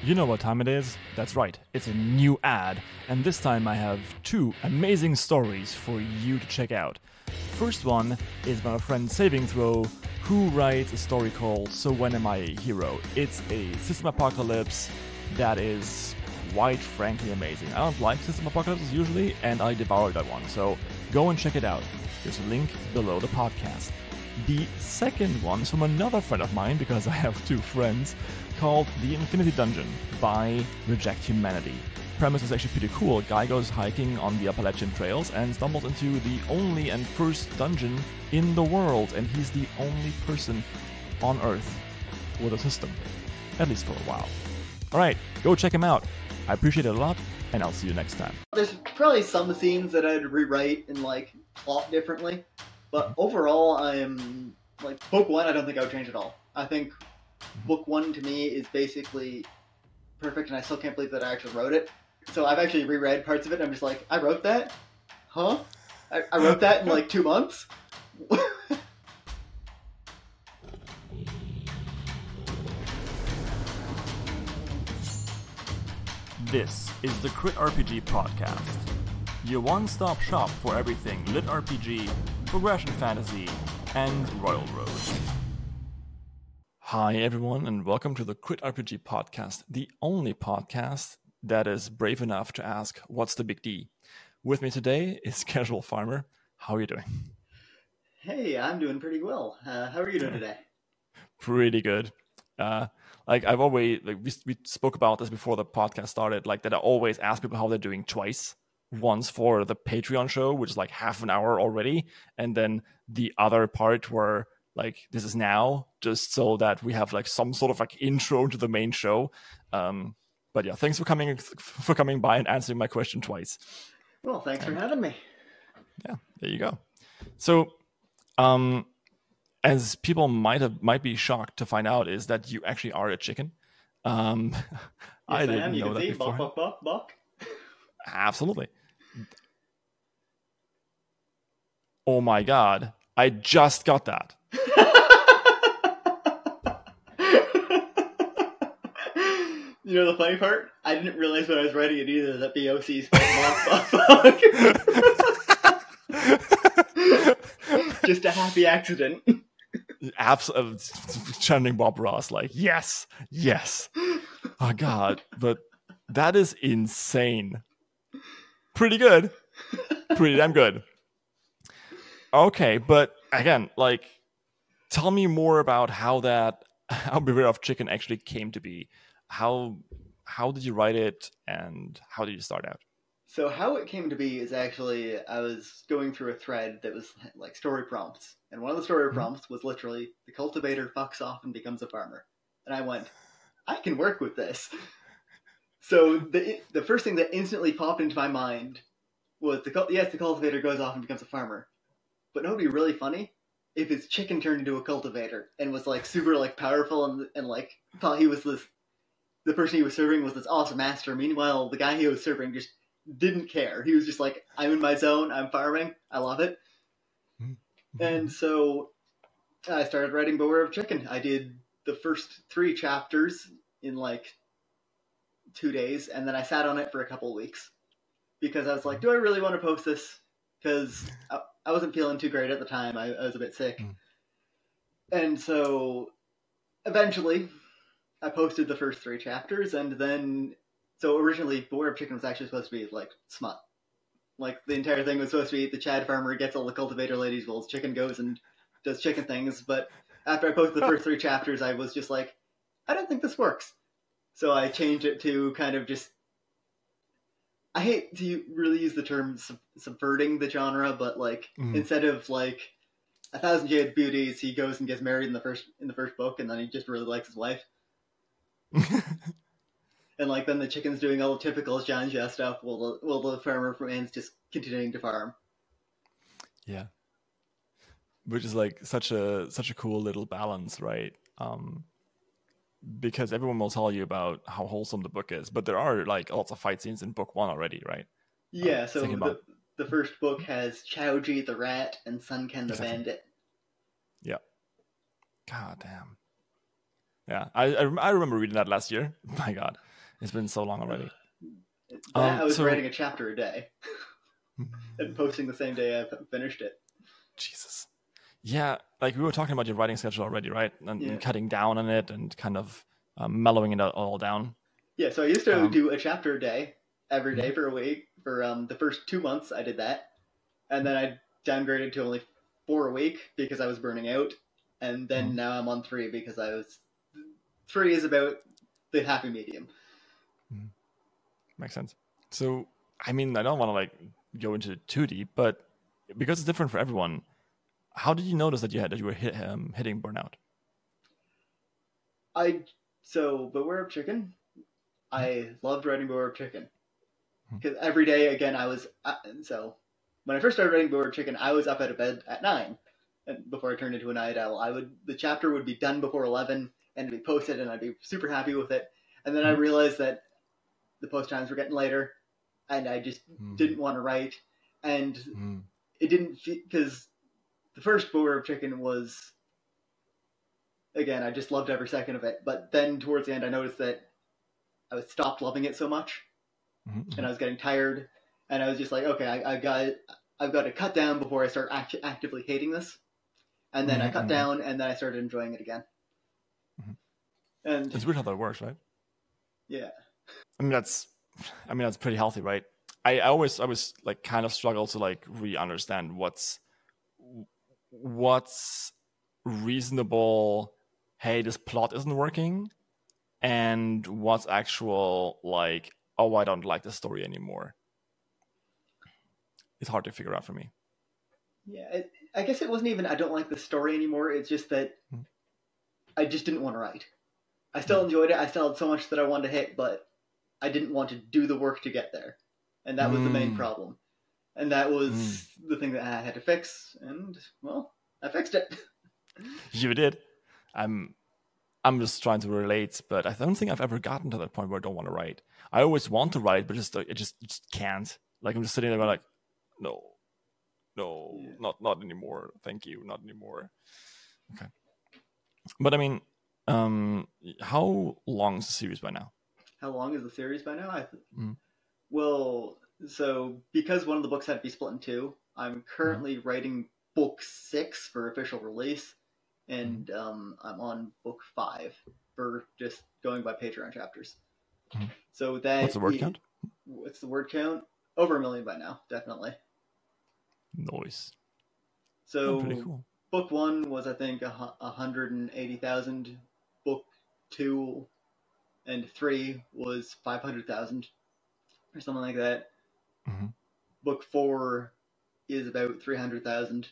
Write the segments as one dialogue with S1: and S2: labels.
S1: You know what time it is? That's right, it's a new ad, and this time I have two amazing stories for you to check out. First one is my friend Saving Throw, who writes a story called So When Am I a Hero? It's a system apocalypse that is quite frankly amazing. I don't like system apocalypses usually, and I devoured that one, so go and check it out. There's a link below the podcast. The second one is from another friend of mine, because I have two friends, called The Infinity Dungeon by Reject Humanity. Premise is actually pretty cool. A guy goes hiking on the Appalachian Trails and stumbles into the only and first dungeon in the world, and he's the only person on Earth with a system, at least for a while. Alright, go check him out. I appreciate it a lot, and I'll see you next time.
S2: There's probably some scenes that I'd rewrite and plot differently, but overall I'm book one I don't think I would change at all. I think book one to me is basically perfect, and I still can't believe that I actually wrote it. So I've actually reread parts of it and I'm just like, I wrote that? Huh? I wrote that in 2 months?
S1: This is the Crit RPG Podcast, your one-stop shop for everything Lit RPG, progression fantasy, and Royal Road. Hi everyone, and welcome to the Crit RPG Podcast, the only podcast that is brave enough to ask, what's the big D? With me today is Casual Farmer. How are you doing?
S2: Hey, I'm doing pretty well. How are you doing today?
S1: Pretty good. I've always, we spoke about this before the podcast started, that I always ask people how they're doing twice. Once for the Patreon show, which is half an hour already, and then the other part where this is now, just so that we have some sort of intro to the main show. But yeah, thanks for coming by and answering my question twice.
S2: Well, thanks for having me.
S1: Yeah, there you go. So, as people might be shocked to find out, is that you actually are a chicken.
S2: Yes,
S1: I didn't
S2: you
S1: know
S2: can
S1: that
S2: see
S1: before.
S2: Buck.
S1: Absolutely. Oh my god, I just got that.
S2: You know the funny part? I didn't realize when I was writing it either that BOC spelled Buck. Just a happy accident.
S1: Absolutely. Chanting Bob Ross, yes. Oh god, but that is insane. Pretty good. Pretty damn good. Okay, but again, tell me more about how Beware of Chicken actually came to be. How did you write it, and how did you start out?
S2: So how it came to be is actually, I was going through a thread that was story prompts. And one of the story prompts was literally, the cultivator fucks off and becomes a farmer. And I went, I can work with this. So the first thing that instantly popped into my mind was, the cultivator goes off and becomes a farmer. But no, it'd be really funny if his chicken turned into a cultivator and was super powerful and thought he was the person he was serving was this awesome master. Meanwhile, the guy he was serving just didn't care. He was just I'm in my zone, I'm farming, I love it. And so I started writing Beware of Chicken. I did the first 3 chapters in 2 days, and then I sat on it for a couple of weeks. Because I was do I really want to post this? Because I wasn't feeling too great at the time. I was a bit sick. And so eventually I posted the first 3 chapters, and then... So originally, Beware of Chicken was actually supposed to be, smut. The entire thing was supposed to be the Chad farmer gets all the cultivator ladies while his chicken goes and does chicken things, but after I posted the first 3 chapters, I was just I don't think this works. So I changed it to kind of just... I hate to really use the term subverting the genre, but, instead of, 1,000 Jade Beauties, he goes and gets married in the first book, and then he just really likes his wife. And then the chicken's doing all the typical John Jay stuff while the farmer from Ann's just continuing to farm.
S1: Yeah. Which is such a cool little balance, right? Because everyone will tell you about how wholesome the book is, but there are lots of fight scenes in book 1 already, right?
S2: Yeah, so the first book has Chowji the rat and Sunken the bandit.
S1: Yeah. God damn. Yeah, I remember reading that last year. My God, it's been so long already.
S2: That I was
S1: So
S2: writing a chapter a day and posting the same day I finished it.
S1: Jesus. Yeah, like we were talking about your writing schedule already, right? And
S2: Yeah.
S1: cutting down on it and kind of mellowing it all down.
S2: Yeah, so I used to
S1: Um,
S2: do a chapter a day, every day
S1: mhm,
S2: for a week. For the first 2 months, I did that. And then I downgraded to only 4 a week because I was burning out. And then
S1: mhm,
S2: now I'm on 3 because I was. 3 is about the happy medium.
S1: mhm. Makes sense. So, I mean, I don't want to like go into too deep, but because it's different for everyone, how did you notice that you were hitting burnout?
S2: Beware of Chicken.
S1: Mhm,
S2: I loved writing Beware of Chicken
S1: mhm,
S2: because every day again I was so when I first started writing Beware of Chicken, I was up out of bed at 9, and before I turned into a night owl, the chapter would be done before 11 and it'd be posted, and I'd be super happy with it. And then I
S1: mhm,
S2: realized that the post times were getting later, and I just didn't want to write, and
S1: mhm,
S2: it didn't because the first Beware of Chicken was again I just loved every second of it, but then towards the end I noticed that I was stopped loving it so much,
S1: mhm,
S2: and
S1: mhm,
S2: I was getting tired, and I was just like, okay, I've got to cut down before I start actively hating this, and then I
S1: mhm,
S2: cut
S1: mhm,
S2: down, and then I started enjoying it again,
S1: mhm.
S2: and
S1: It's weird how that works, right?
S2: yeah,
S1: I mean, that's pretty healthy, right? I was like kind of struggle to like really understand what's reasonable. Hey, this plot isn't working, and what's actual like, oh, I don't like the story anymore. It's hard to figure out for me.
S2: yeah. I guess it wasn't even I don't like the story anymore. It's just that
S1: Mm.
S2: I just didn't want to write. I still
S1: Yeah.
S2: enjoyed it. I still had so much that I wanted to hit, but I didn't want to do the work to get there, and that was the main
S1: Mm.
S2: problem. And that
S1: Mm.
S2: was the thing that I had to fix. And well, I fixed it.
S1: You did. I'm I'm just trying to relate, but I don't think I've ever gotten to that point where I don't want to write. I always want to write, but just can't. Like I'm just sitting there going like, no, no,
S2: Yeah.
S1: not anymore. Thank you, not anymore. Okay, but I mean, how long is the series by now?
S2: How long is the series by now?
S1: Mm-hmm.
S2: Well, so because one of the books had to be split in two, I'm currently writing book 6 for official release,
S1: Mm-hmm.
S2: and I'm on book 5 for just going by Patreon chapters.
S1: Mm-hmm.
S2: So
S1: What's the word count?
S2: what's the word count? Over 1 million by now, definitely.
S1: Noise. Oh, pretty
S2: So
S1: cool.
S2: book 1 was I think 180,000. Book 2 and 3 was 500,000 or something like that.
S1: Mm-hmm.
S2: Book 4 is about 300,000,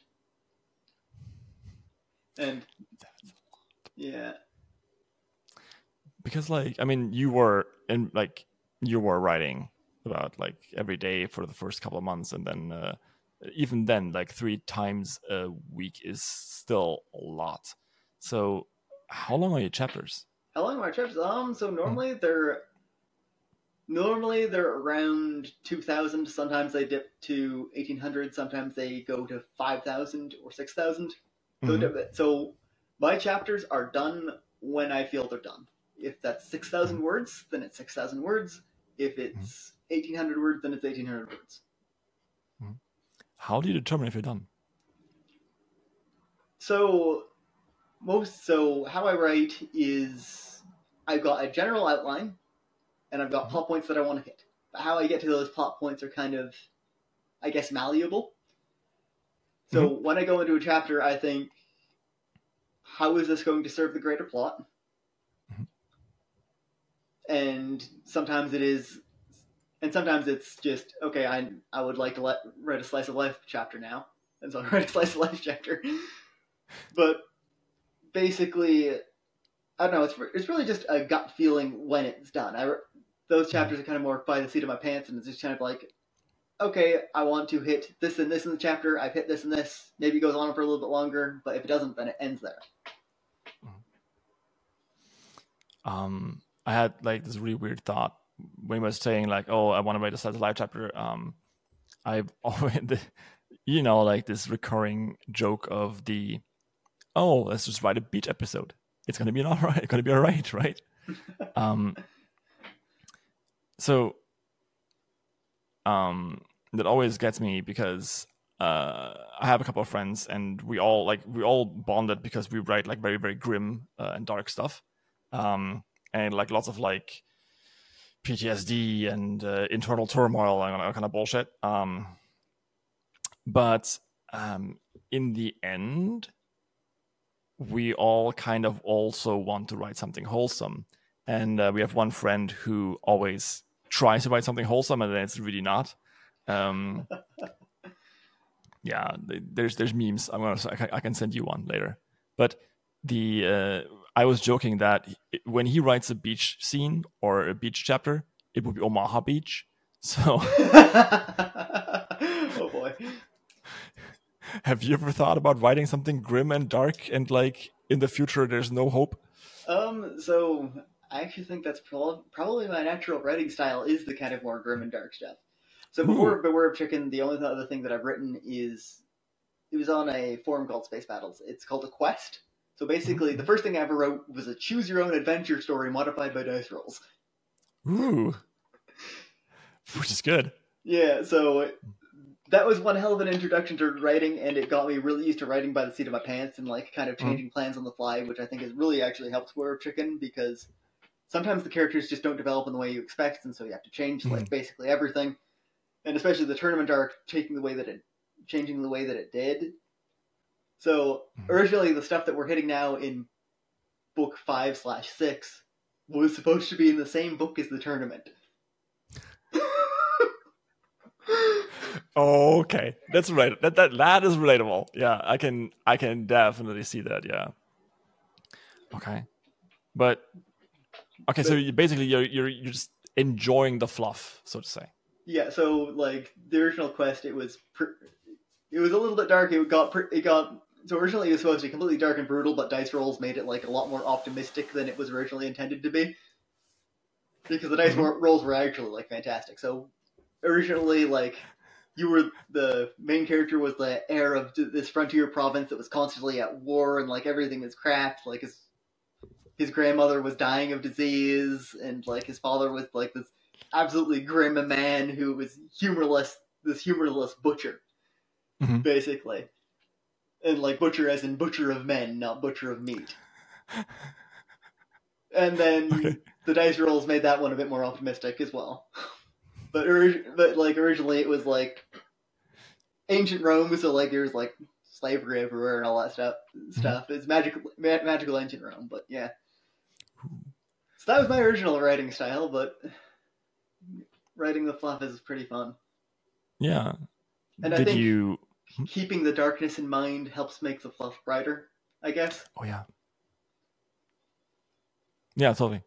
S2: and yeah,
S1: Because like I mean, you were writing about like every day for the first couple of months, and then even then, like 3 times a week is still a lot. So, how long are your chapters?
S2: how long are my trips? So
S1: Mm,
S2: normally they're around 2,000. Sometimes they dip to 1,800. Sometimes they go to 5,000 or 6,000.
S1: mm-hmm,
S2: So my chapters are done when I feel they're done. If that's
S1: mm-hmm,
S2: 6,000 words, then it's 6,000 words. If
S1: mm-hmm,
S2: it's 1,800 words, then it's 1,800 words.
S1: mm-hmm. How do you determine if you're done?
S2: So so how I write is I've got a general outline and I've got
S1: Mm-hmm,
S2: plot points that I want to hit. But how I get to those plot points are kind of, I guess, malleable.
S1: mm-hmm,
S2: So when I go into a chapter, I think, how is this going to serve the greater plot?
S1: mm-hmm.
S2: And sometimes it is, and sometimes it's just okay. I would like to write a slice of life chapter now, and so I write a slice of life chapter. But basically, I don't know. It's really just a gut feeling when it's done. Those
S1: Mm-hmm.
S2: chapters are kind of more by the seat of my pants, and it's just kind of like, okay, I want to hit this and this in the chapter. I've hit this and this. Maybe it goes on for a little bit longer, but if it doesn't, then it ends there.
S1: I had like this really weird thought when he was saying like, "Oh, I want to write a slice of life chapter." I've always, like this recurring joke of the, oh, let's just write a beach episode. it's gonna be all right. It's gonna be all right, right? So that always gets me because I have a couple of friends, and we all bonded because we write like very very grim and dark stuff, and like lots of like PTSD and internal turmoil and all kind of bullshit. But in the end, we all kind of also want to write something wholesome, and we have one friend who always tries to write something wholesome, and then it's really not. Yeah, there's memes. I can send you one later. But I was joking that when he writes a beach scene or a beach chapter, it would be Omaha Beach. So,
S2: oh boy.
S1: Have you ever thought about writing something grim and dark and like in the future there's no hope?
S2: So I actually think that's probably my natural writing style is the kind of more grim and dark stuff. So before Beware of Chicken, the only other thing that I've written is it was on a forum called Space Battles. It's called a quest. So basically, the first thing I ever wrote was a choose-your-own-adventure story modified by dice rolls.
S1: Ooh. Which is good.
S2: Yeah, so that was one hell of an introduction to writing, and it got me really used to writing by the seat of my pants and like kind of changing plans on the fly, which I think has really actually helped Beware of Chicken, because sometimes the characters just don't develop in the way you expect, and so you have to change like basically everything. And especially the tournament arc changing the way that it did. So originally the stuff that we're hitting now in book 5/6 was supposed to be in the same book as the tournament.
S1: Okay, that's right. That is relatable. Yeah, I can definitely see that. Yeah. Okay, but so you're just enjoying the fluff, so to say.
S2: Yeah. So like the original quest, it was a little bit dark. It got. So originally it was supposed to be completely dark and brutal, but dice rolls made it like a lot more optimistic than it was originally intended to be. Because the dice rolls were actually like fantastic. So originally, like the main character was the heir of this frontier province that was constantly at war, and like everything was crap. Like his grandmother was dying of disease, and like his father was like this absolutely grim man who was this humorless butcher, basically. And like butcher as in butcher of men, not butcher of meat. And then the dice rolls made that one a bit more optimistic as well. But like originally it was like ancient Rome, so like there was like slavery everywhere and all that stuff. It's magical ancient Rome, but yeah. So that was my original writing style, but writing the fluff is pretty fun.
S1: Yeah.
S2: And I think keeping the darkness in mind helps make the fluff brighter, I guess.
S1: Oh yeah. Yeah, totally.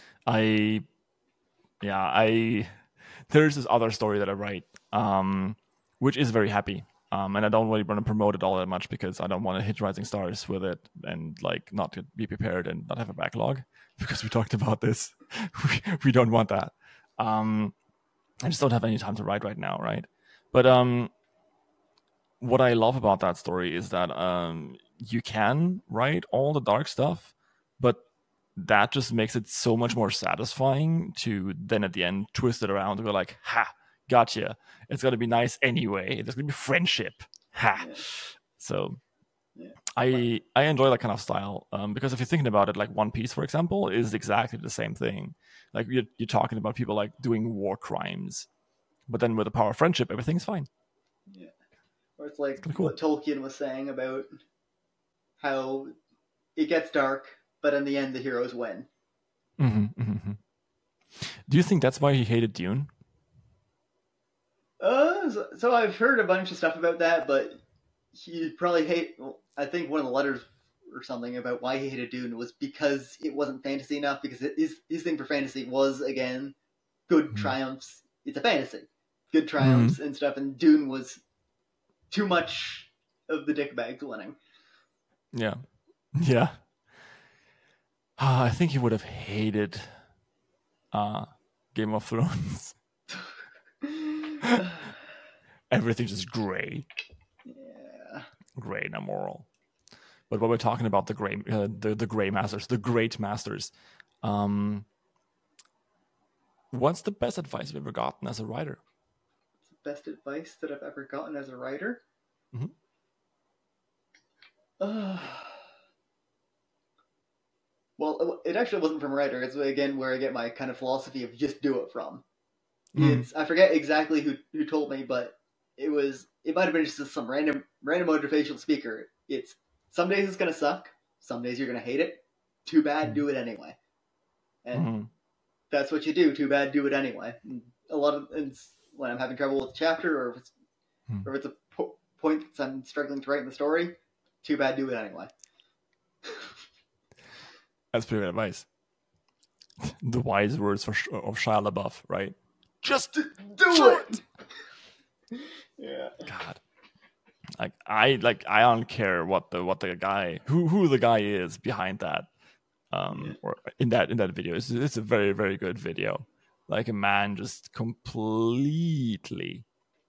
S1: There's this other story that I write, which is very happy. And I don't really want to promote it all that much because I don't want to hit Rising Stars with it and like not to be prepared and not have a backlog, because we talked about this. we don't want that. I just don't have any time to write right now, right? But what I love about that story is that you can write all the dark stuff, but that just makes it so much more satisfying to then at the end twist it around and go like, ha, gotcha. It's going to be nice anyway. There's going to be friendship. Ha. Yeah. So I enjoy that kind of style because if you're thinking about it, like One Piece, for example, is exactly the same thing. Like you're talking about people like doing war crimes, but then with the power of friendship, everything's fine.
S2: Yeah. Or it's like what Tolkien was saying about how it gets dark, but in the end, the heroes win.
S1: Do you think that's why he hated Dune?
S2: So I've heard a bunch of stuff about that, but he probably I think one of the letters or something about why he hated Dune was because it wasn't fantasy enough. Because his thing for fantasy was again good triumphs. It's a fantasy, good triumphs and stuff, and Dune was too much of the dickbags winning.
S1: Yeah. I think he would have hated Game of Thrones. Everything's just gray.
S2: Yeah.
S1: Gray and immoral. But when we're talking about the gray masters, the great masters, what's the best advice you've ever gotten as a writer?
S2: Best advice that I've ever gotten as a writer?
S1: Mm-hmm.
S2: Well, it actually wasn't from a writer. It's again where I get my kind of philosophy of just do it from. I forget exactly who told me, but it might have been just some random motivational speaker. It's some days it's gonna suck, some days you're gonna hate it. Too bad, do it anyway. And that's what you do. Too bad, do it anyway. And when I'm having trouble with a chapter, or if it's a point that I'm struggling to write in the story, too bad, do it anyway.
S1: That's pretty good advice. The wise words of Shia LaBeouf, right? Just do it.
S2: Yeah.
S1: God. I don't care what the guy who the guy is behind that. Or in that video. It's a very, very good video. Like a man just completely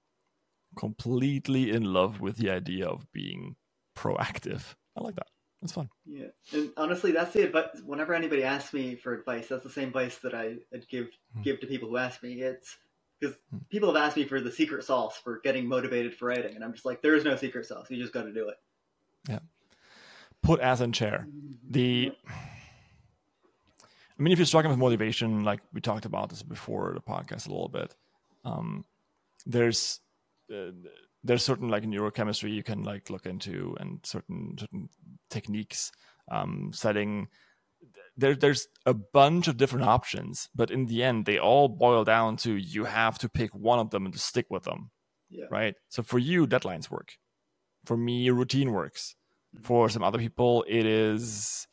S1: in love with the idea of being proactive. I like that. That's fun.
S2: Yeah, and honestly, that's the advice. Whenever anybody asks me for advice, that's the same advice that I'd give to people who ask me. It's because people have asked me for the secret sauce for getting motivated for writing, and I'm just like, there is no secret sauce. You just got to do it.
S1: Yeah. Put ass in chair. I mean, if you're struggling with motivation, like we talked about this before the podcast a little bit, there's certain like neurochemistry you can like look into, and certain techniques, setting. There's a bunch of different options, but in the end, they all boil down to you have to pick one of them and to stick with them.
S2: Yeah.
S1: Right. So for you, deadlines work. For me, routine works. For some other people, it is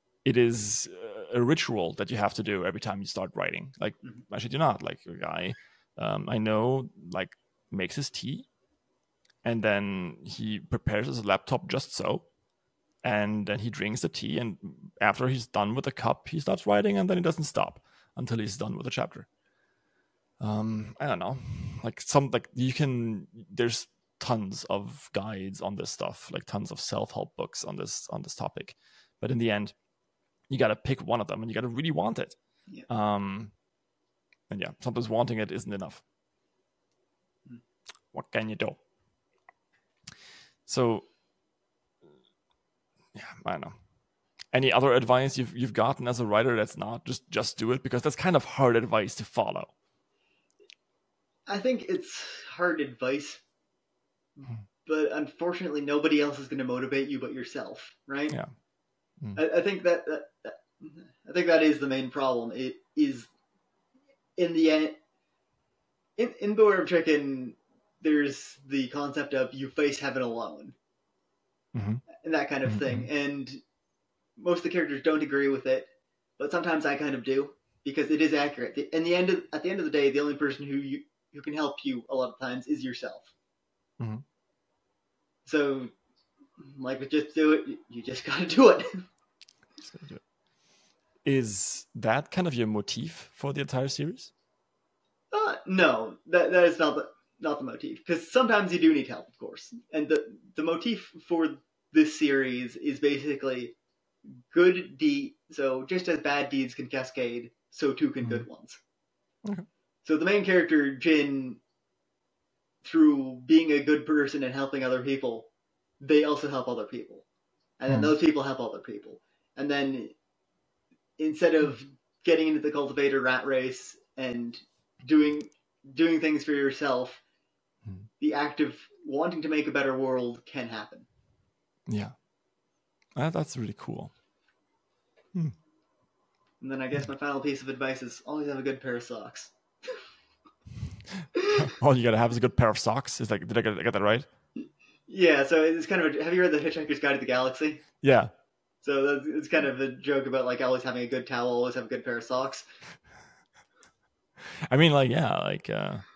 S1: a ritual that you have to do every time you start writing. Like, I should do not. Like a guy I know, like, makes his tea, and then he prepares his laptop just so, and then he drinks the tea, and after he's done with the cup, he starts writing, and then he doesn't stop until he's done with the chapter. I don't know. There's tons of guides on this stuff, like tons of self-help books on this topic. But in the end, you got to pick one of them, and you got to really want it.
S2: Yeah.
S1: And yeah, sometimes wanting it isn't enough. What can you do? So, yeah, I don't know. Any other advice you've gotten as a writer that's not just do it? Because that's kind of hard advice to follow. I
S2: think it's hard advice, but unfortunately, nobody else is going to motivate you but yourself, right?
S1: Yeah.
S2: I think that is the main problem. It is in the end. In Beware of Chicken, there's the concept of you face heaven alone, and that kind of thing. And most of the characters don't agree with it, but sometimes I kind of do, because it is accurate. At the end of the day, the only person who can help you a lot of times is yourself. So, like with Just Do It, you just gotta do it.
S1: Is that kind of your motif for the entire series?
S2: No, that is not the motif. Because sometimes you do need help, of course. And the motif for this series is basically good deed. So just as bad deeds can cascade, so too can good ones.
S1: Okay.
S2: So the main character, Jin, through being a good person and helping other people, they also help other people. And then those people help other people. And then instead of getting into the cultivator rat race and doing things for yourself, the act of wanting to make a better world can happen.
S1: Yeah. That's really cool.
S2: And then I guess my final piece of advice is always have a good pair of socks.
S1: All you gotta have is a good pair of socks. Is like, did I get that right?
S2: Yeah, so it's kind of have you read The Hitchhiker's Guide to the Galaxy?
S1: Yeah.
S2: So it's kind of a joke about like always having a good towel, always have a good pair of socks.
S1: I mean, like, yeah, like,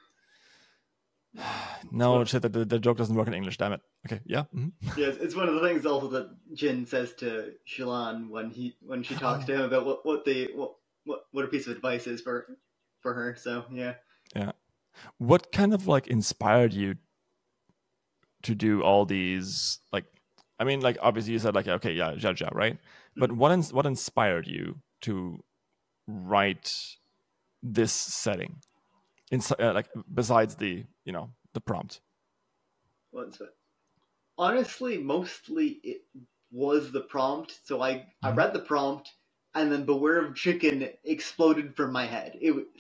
S1: no, shit, the joke doesn't work in English, damn it. Okay, yeah.
S2: Yes, it's one of the things also that Jin says to Shallan when she talks to him about what a piece of advice is for her. So yeah.
S1: Yeah. What kind of like inspired you to do all these, like, I mean, like obviously you said like okay, yeah, Jaja, right? But what inspired you to write this setting? Like besides the the prompt.
S2: What's it? Honestly, mostly it was the prompt. So I read the prompt, and then Beware of Chicken exploded from my head.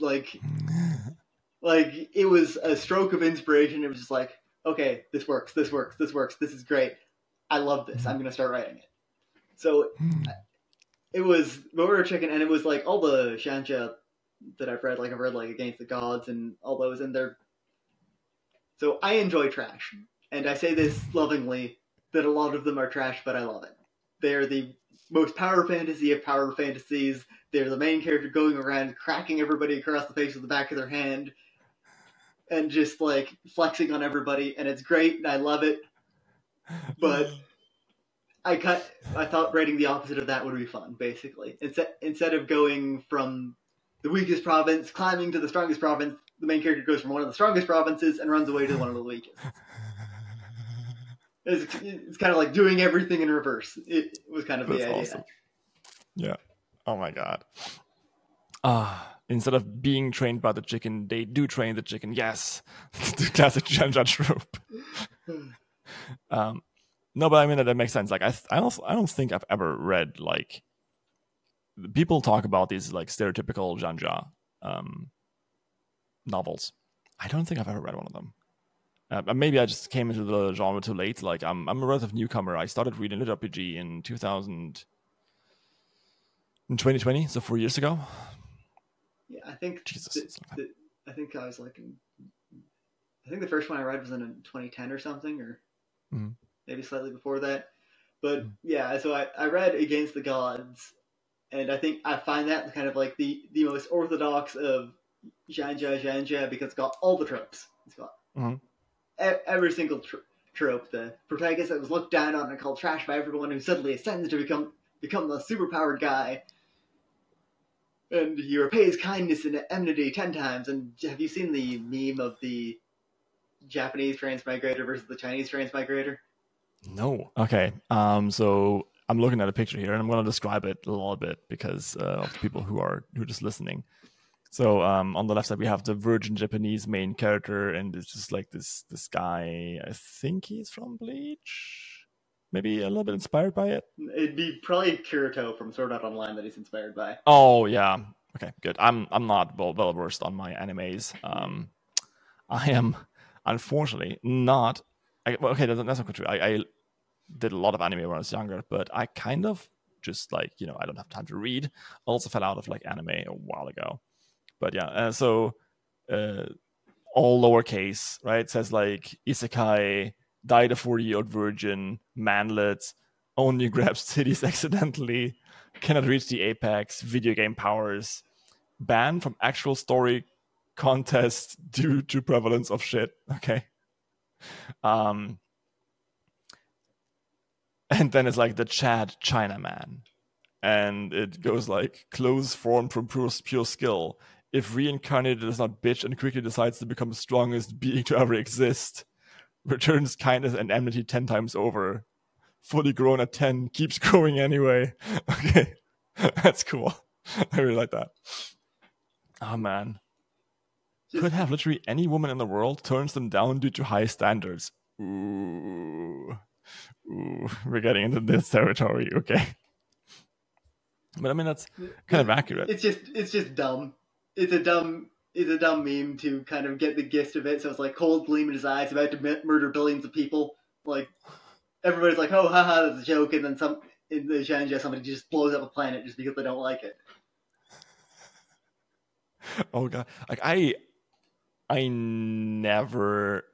S2: Like it was a stroke of inspiration. It was just like, okay, this works, this works, this works, this is great. I love this. I'm gonna start writing it. So it was Beware of Chicken, and it was like all the Shanja that I've read. Like I've read like Against the Gods and all those, and they're so I enjoy trash, and I say this lovingly that a lot of them are trash, but I love it. They're the most power fantasy of power fantasies. They're the main character going around cracking everybody across the face with the back of their hand and just like flexing on everybody, and it's great, and I love it. But I thought writing the opposite of that would be fun, basically. Instead of going from the weakest province, climbing to the strongest province, the main character goes from one of the strongest provinces and runs away to one of the weakest. It's kind of like doing everything in reverse. It was kind of the idea.
S1: Awesome. Yeah. Oh my god. Instead of being trained by the chicken, they do train the chicken. Yes, the classic Janja trope. No, but I mean that makes sense. Like I don't think I've ever read like people talk about these like stereotypical Janja novels. I don't think I've ever read one of them. Maybe I just came into the genre too late. Like I'm a relative newcomer. I started reading Lit RPG in 2020, so 4 years ago.
S2: Yeah, I think
S1: Jesus.
S2: I think I was like, I think the first one I read was in 2010 or something, or maybe slightly before that. But yeah, so I read Against the Gods, and I think I find that kind of like the most orthodox of Janja because it's got all the tropes. It's got every single trope. The protagonist that was looked down on and called trash by everyone who suddenly ascends to become the superpowered guy. And he repays kindness and enmity 10 times. And have you seen the meme of the Japanese transmigrator versus the Chinese transmigrator?
S1: No. Okay. So I'm looking at a picture here, and I'm going to describe it a little bit because of the people who are just listening. So on the left side we have the virgin Japanese main character, and it's just like this guy. I think he's from Bleach. Maybe a little bit inspired by it.
S2: It'd be probably Kirito from Sword Art Online that he's inspired by.
S1: Oh yeah. Okay, good. I'm not well versed on my animes. I am unfortunately not. Okay, that's not true. I did a lot of anime when I was younger, but I kind of just like I don't have time to read. I also fell out of like anime a while ago. But yeah, so all lowercase, right? It says like isekai, died a 40-year-old virgin, manlet, only grabs titties accidentally, cannot reach the apex, video game powers, banned from actual story contest due to prevalence of shit. Okay. And then it's like the Chad Chinaman. And it goes like clothes formed from pure skill. If reincarnated does not bitch and quickly decides to become the strongest being to ever exist, returns kindness and enmity 10 times over. Fully grown at 10, keeps growing anyway. Okay, that's cool. I really like that. Oh man. Could have literally any woman in the world, turns them down due to high standards. Ooh, we're getting into this territory. Okay. But I mean, that's kind of accurate.
S2: It's just dumb. It's a dumb meme to kind of get the gist of it. So it's like cold gleam in his eyes, about to murder billions of people. Like everybody's like, "Oh, haha, that's a joke," and then in the Shanja, somebody just blows up a planet just because they don't like it.
S1: Oh god, like I never.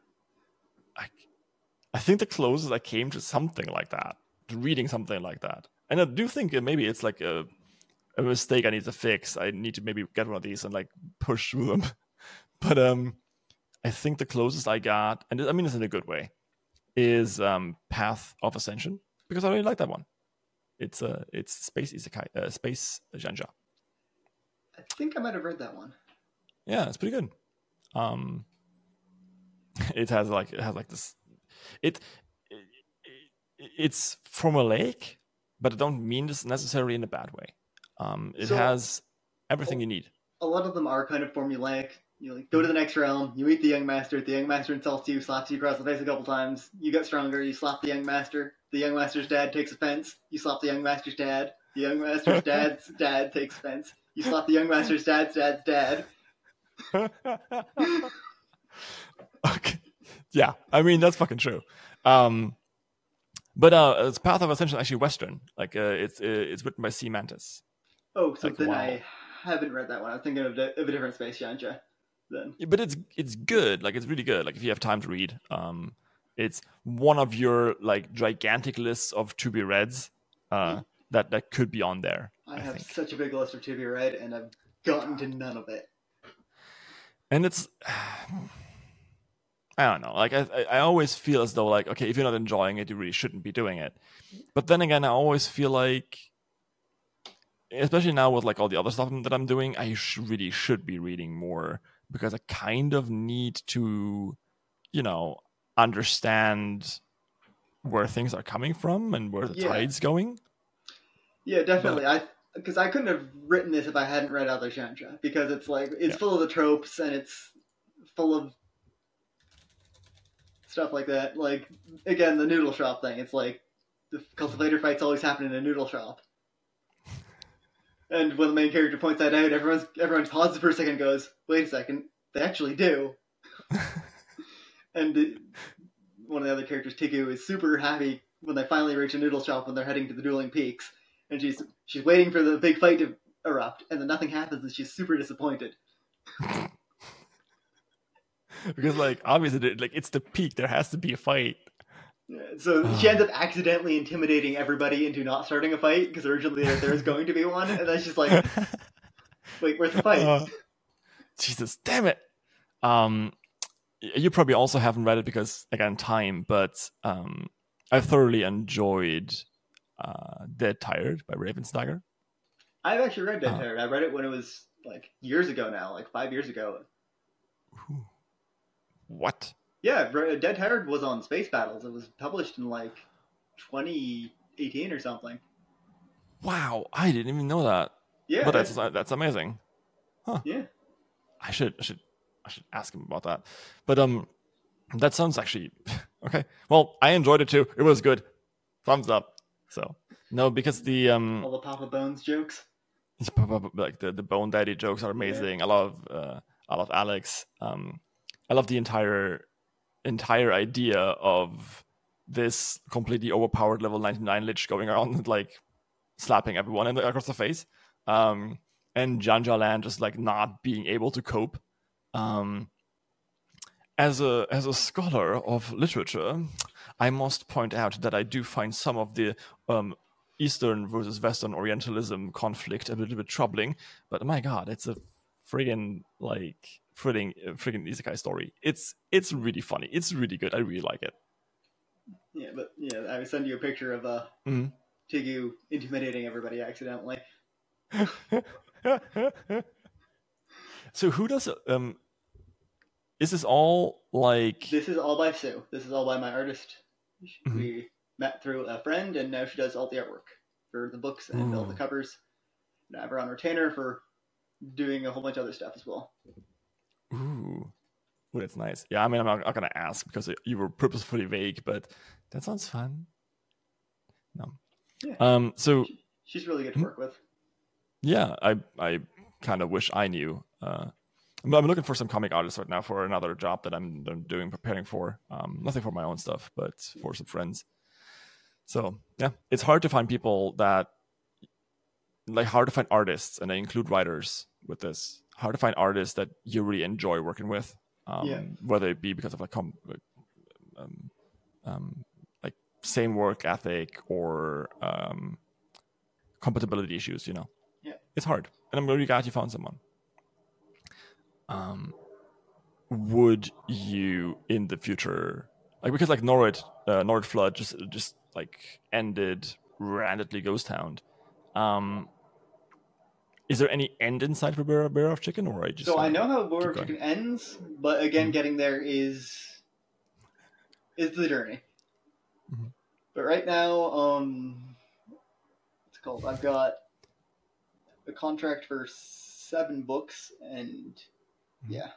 S1: I think the closest I came to something like that, to reading something like that, and I do think maybe it's like a mistake I need to fix. I need to maybe get one of these and like push through them. But I think the closest I got, and I mean this in a good way, is Path of Ascension, because I really like that one. It's space isekai, space Janja.
S2: I think I might have read that one.
S1: Yeah, it's pretty good. It has like this. it's formulaic, but I don't mean this necessarily in a bad way. It
S2: So-
S1: has everything you need.
S2: A lot of them are kind of formulaic. You like, go to the next realm, you meet the young master insults you, slaps you across the face a couple times, you get stronger, you slap the young master's dad takes offense, you slap the young master's dad, the young master's dad's dad takes offense, you slap the young master's dad's dad.
S1: Okay. Yeah, I mean that's fucking true. But it's Path of Ascension actually Western. Like it's written by C. Mantis.
S2: Oh, so
S1: Like,
S2: then
S1: wow.
S2: I haven't read that one. I was thinking of a different Space Yancha. Then.
S1: But it's good. Like it's really good. Like if you have time to read, it's one of your like gigantic lists of to be reads that could be on there.
S2: I have
S1: think.
S2: such a big list of to be read, and I've gotten to none of it.
S1: And it's I don't know. Like I always feel as though like, okay, if you're not enjoying it, you really shouldn't be doing it. But then again, I always feel like, especially now with like all the other stuff that I'm doing, I really should be reading more because I kind of need to, understand where things are coming from and where the tide's going.
S2: Yeah, definitely. Because I couldn't have written this if I hadn't read other Shantra, because it's like it's full of the tropes and it's full of stuff like that. Like again, the noodle shop thing. It's like the cultivator fights always happen in a noodle shop. And when the main character points that out, everyone pauses for a second and goes, "Wait a second, they actually do." And one of the other characters, Tiku, is super happy when they finally reach a noodle shop when they're heading to the Dueling Peaks, and she's waiting for the big fight to erupt, and then nothing happens, and she's super disappointed.
S1: Because like obviously, like it's the peak, there has to be a fight.
S2: So she ends up accidentally intimidating everybody into not starting a fight because originally there was going to be one, and then she's like, "Wait, where's the fight?"
S1: Jesus, damn it! You probably also haven't read it because again, time. But I thoroughly enjoyed Dead Tired by Ravensdagger.
S2: I've actually read Dead Tired. I read it when it was like years ago now, like 5 years ago.
S1: What?
S2: Yeah, Dead Tired was on Space Battles. It was published in like 2018 or something.
S1: Wow, I didn't even know that.
S2: Yeah,
S1: but that's amazing. Huh?
S2: Yeah.
S1: I should ask him about that. But that sounds actually okay. Well, I enjoyed it too. It was good. Thumbs up. So no, because the
S2: all the Papa Bones jokes,
S1: like the Bone Daddy jokes are amazing. Yeah. I love Alex. I love the entire idea of this completely overpowered level 99 lich going around like slapping everyone across the face. And Janja Land just like not being able to cope. As a scholar of literature, I must point out that I do find some of the Eastern versus Western Orientalism conflict a little bit troubling. But my God, it's a friggin' isekai story. It's really funny. It's really good. I really like it.
S2: Yeah, but yeah, I would send you a picture of Tigu intimidating everybody accidentally.
S1: So who does is this all like?
S2: This is all by Sue. This is all by my artist. We met through a friend, and now she does all the artwork for the books and all the covers. And I have her on retainer for doing a whole bunch of other stuff as well.
S1: Ooh, that's nice. Yeah, I mean, I'm not gonna ask because you were purposefully vague, but that sounds fun. No.
S2: Yeah.
S1: So
S2: she's really good to work with.
S1: Yeah, I kind of wish I knew. I'm looking for some comic artists right now for another job that I'm preparing for. Nothing for my own stuff, but for some friends. So yeah, it's hard to find people that hard to find artists, and I include writers with this. Hard to find artists that you really enjoy working with, whether it be because of like same work ethic or compatibility issues. Yeah, it's hard, and I'm really glad you found someone. Would you in the future, because Norrid Flood just like ended randomly Ghost Hound? Is there any end in sight for Bear of Chicken, or I just?
S2: So I know how Bear of Chicken ends, but again, getting there is the journey. But right now, what's it called? I've got a contract for 7 books, and yeah,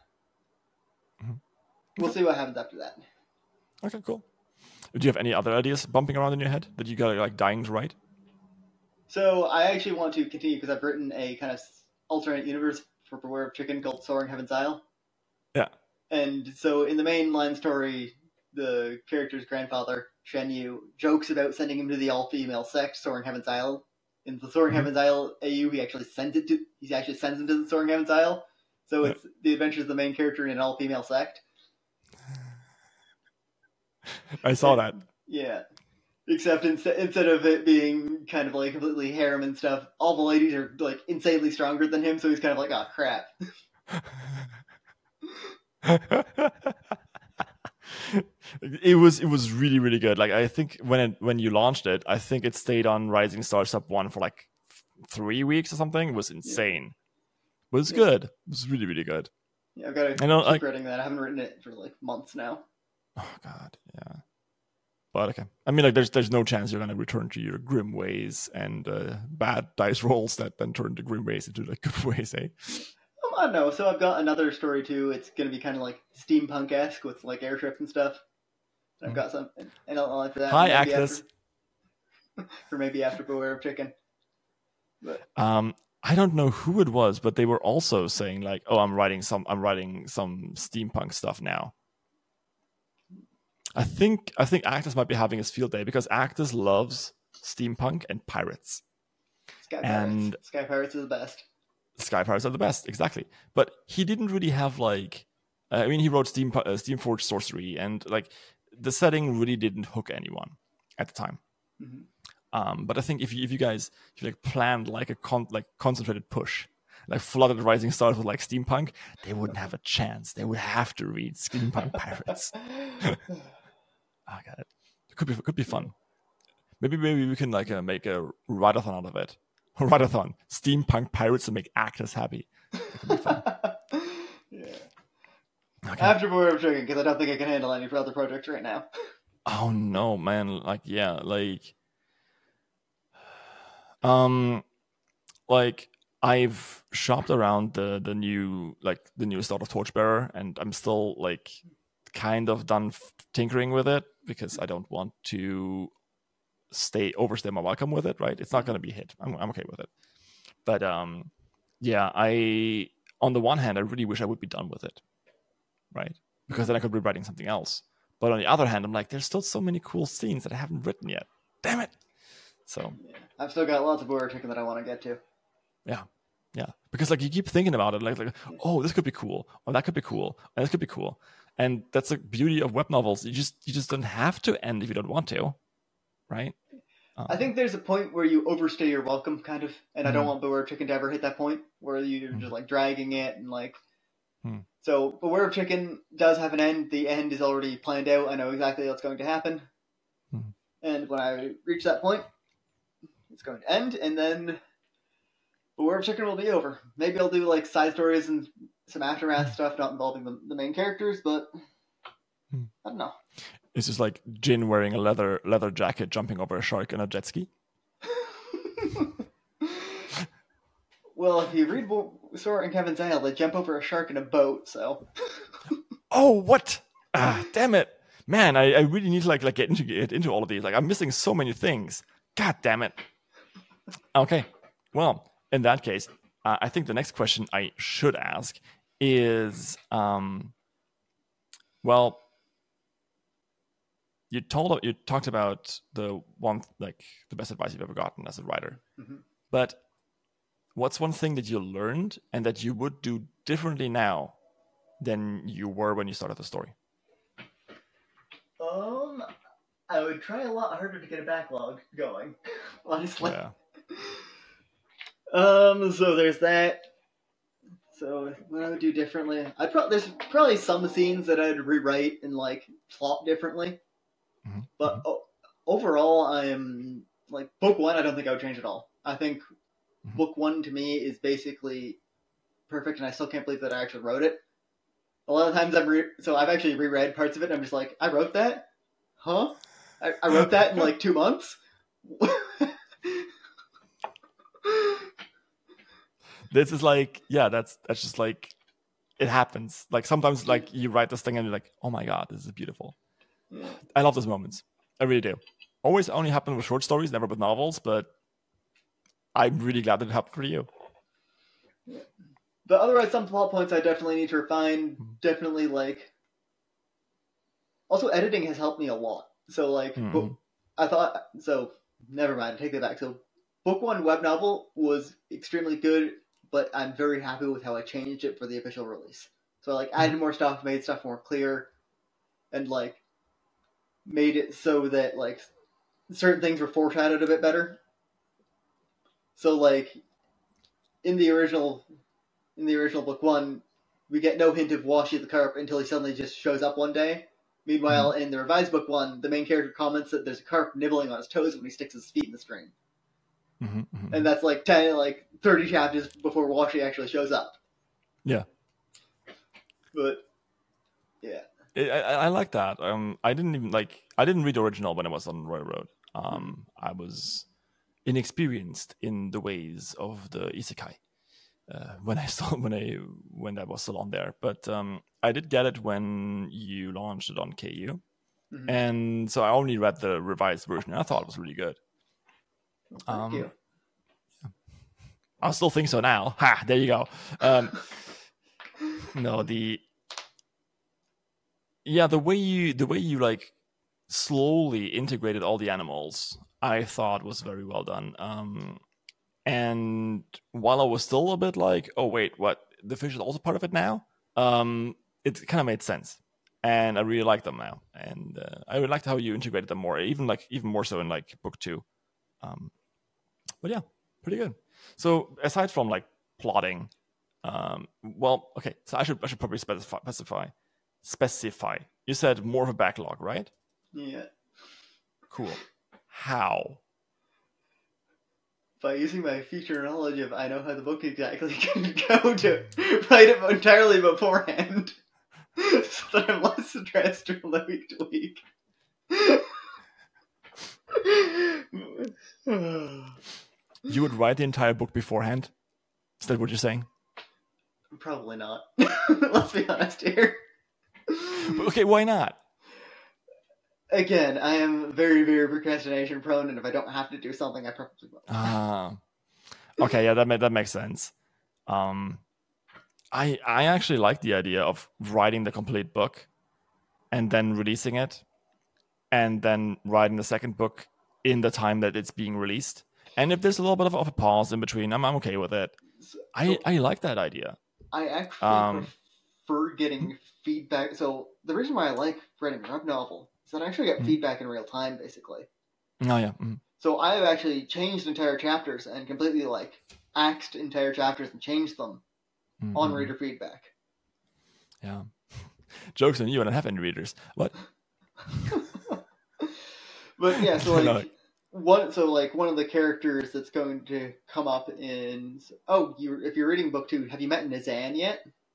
S2: we'll see what happens after that.
S1: Okay, cool. Do you have any other ideas bumping around in your head that you got like dying to write?
S2: So I actually want to continue because I've written a kind of alternate universe for Beware of Chicken called Soaring Heaven's Isle.
S1: Yeah.
S2: And so in the mainline story, the character's grandfather, Shen Yu, jokes about sending him to the all-female sect, Soaring Heaven's Isle. In the Soaring Heaven's Isle AU, he actually sends him to the Soaring Heaven's Isle. So it's the adventures of the main character in an all-female sect.
S1: I saw that.
S2: Yeah. Except instead of it being kind of like completely harem and stuff, all the ladies are like insanely stronger than him, so he's kind of like, oh crap.
S1: It was really, really good. Like I think when you launched it, I think it stayed on Rising Star Sub 1 for like 3 weeks or something. It was insane. But it's good. It was really, really good.
S2: Yeah, I've got to keep writing that. I haven't written it for like months now.
S1: Oh god, yeah. But okay. I mean, like, there's no chance you're gonna return to your grim ways and bad dice rolls that then turn the grim ways into like good ways, eh?
S2: I don't know. So I've got another story too. It's gonna be kind of like steampunk-esque with like airships and stuff. And I've got some, and I'll like for that.
S1: Hi, Actus.
S2: For maybe after Beware of Chicken.
S1: But I don't know who it was, but they were also saying like, "Oh, I'm writing some steampunk stuff now." I think Actus might be having his field day because Actus loves steampunk and pirates.
S2: Sky Pirates is the best.
S1: Sky Pirates are the best, exactly. But he didn't really have like, I mean, he wrote Steamforged Sorcery, and like the setting really didn't hook anyone at the time. Mm-hmm. But I think if you guys like planned like a concentrated push, like flooded Rising Stars with like steampunk, they wouldn't have a chance. They would have to read Steampunk Pirates. Oh god, it could be fun. Maybe we can like make a write-a-thon out of it. A write-a-thon, Steampunk Pirates to make actors happy. That could be fun.
S2: Yeah. Okay. After Beware of Chicken, because I don't think I can handle any other projects right now.
S1: Oh no, man! Like yeah, like I've shopped around the new start of Torchbearer, and I'm still like kind of done tinkering with it because I don't want to overstay my welcome with it. Right? It's not going to be a hit. I'm okay with it. But yeah, on the one hand, I really wish I would be done with it, right? Because then I could be writing something else. But on the other hand, I'm like, there's still so many cool scenes that I haven't written yet. Damn it! So
S2: yeah. I've still got lots of Beware of Chicken that I want to get to.
S1: Yeah, because like you keep thinking about it, like oh, this could be cool, or that could be cool, and this could be cool, and that's the beauty of web novels. You just don't have to end if you don't want to, right?
S2: I think there's a point where you overstay your welcome, kind of, and I don't want Beware of Chicken to ever hit that point where you're just like dragging it and like. So Beware of Chicken does have an end. The end is already planned out. I know exactly what's going to happen, and when I reach that point, it's going to end, and then Beware of Chicken will be over. Maybe I'll do like side stories and some aftermath stuff not involving the main characters, but I don't know.
S1: It's just like Jin wearing a leather jacket jumping over a shark in a jet ski.
S2: Well, if you read Soaring Heaven's Isle, they jump over a shark in a boat, so...
S1: Oh, what? Damn it. Man, I really need to like get into all of these. Like, I'm missing so many things. God damn it. Okay, well, in that case, I think the next question I should ask is, well, you talked about the best advice you've ever gotten as a writer, but what's one thing that you learned and that you would do differently now than you were when you started the story?
S2: I would try a lot harder to get a backlog going, honestly.
S1: Yeah.
S2: So there's that. So what I would do differently, there's probably some scenes that I'd rewrite and like plot differently. But overall, I'm like book 1. I don't think I would change at all. I think book 1 to me is basically perfect, and I still can't believe that I actually wrote it. A lot of times I've actually reread parts of it, and I'm just like, I wrote that, huh? I wrote that in like 2 months.
S1: This is like, yeah, that's just like, it happens. Like sometimes like you write this thing and you're like, oh my god, this is beautiful.
S2: Yeah.
S1: I love those moments. I really do. Always only happen with short stories, never with novels, but I'm really glad that it happened for you.
S2: Yeah. But otherwise, some plot points I definitely need to refine. Definitely, like... Also, editing has helped me a lot. So, like, I thought... So, never mind, take that back. So, book 1 web novel was extremely good, but I'm very happy with how I changed it for the official release. So, like, added more stuff, made stuff more clear, and, like, made it so that, like, certain things were foreshadowed a bit better. So, like, in the original book 1, we get no hint of Washi the carp until he suddenly just shows up one day. Meanwhile, in the revised book 1, the main character comments that there's a carp nibbling on his toes when he sticks his feet in the stream. And that's like 30 chapters before Washi actually shows up.
S1: Yeah.
S2: But, yeah.
S1: I like that. I didn't read the original when it was on Roy Road. I was inexperienced in the ways of the isekai when that was still on there. But I did get it when you launched it on KU, and so I only read the revised version. And I thought it was really good.
S2: Well, thank you.
S1: I still think so now. Ha! There you go. No, the way you like slowly integrated all the animals, I thought was very well done. And while I was still a bit like, oh wait, what? The fish is also part of it now. It kind of made sense, and I really like them now. And I really liked how you integrated them more, even more so in like book 2. But yeah, pretty good. So aside from like plotting, well, okay. So I should probably specify. You said more of a backlog, right?
S2: Yeah.
S1: Cool. How?
S2: By using my feature knowledge of I know how the book exactly can go to write it entirely beforehand, so that I'm less stressed from week to week.
S1: You would write the entire book beforehand? Is that what you're saying?
S2: Probably not. Let's be honest here.
S1: Okay, why not?
S2: Again, I am very, very procrastination prone, and if I don't have to do something, I probably will.
S1: Okay, yeah, that makes sense. I actually like the idea of writing the complete book and then releasing it, and then writing the second book in the time that it's being released. And if there's a little bit of a pause in between, I'm okay with it. I like that idea.
S2: I actually prefer getting feedback. So the reason why I like writing a web novel is that I actually get feedback in real time, basically.
S1: Oh yeah.
S2: So I have actually changed entire chapters and completely like axed entire chapters and changed them on reader feedback.
S1: Yeah. Joke's on you, I don't have any readers. What?
S2: But yeah, so like one of the characters that's going to come up in if you're reading book 2, have you met Nazan yet?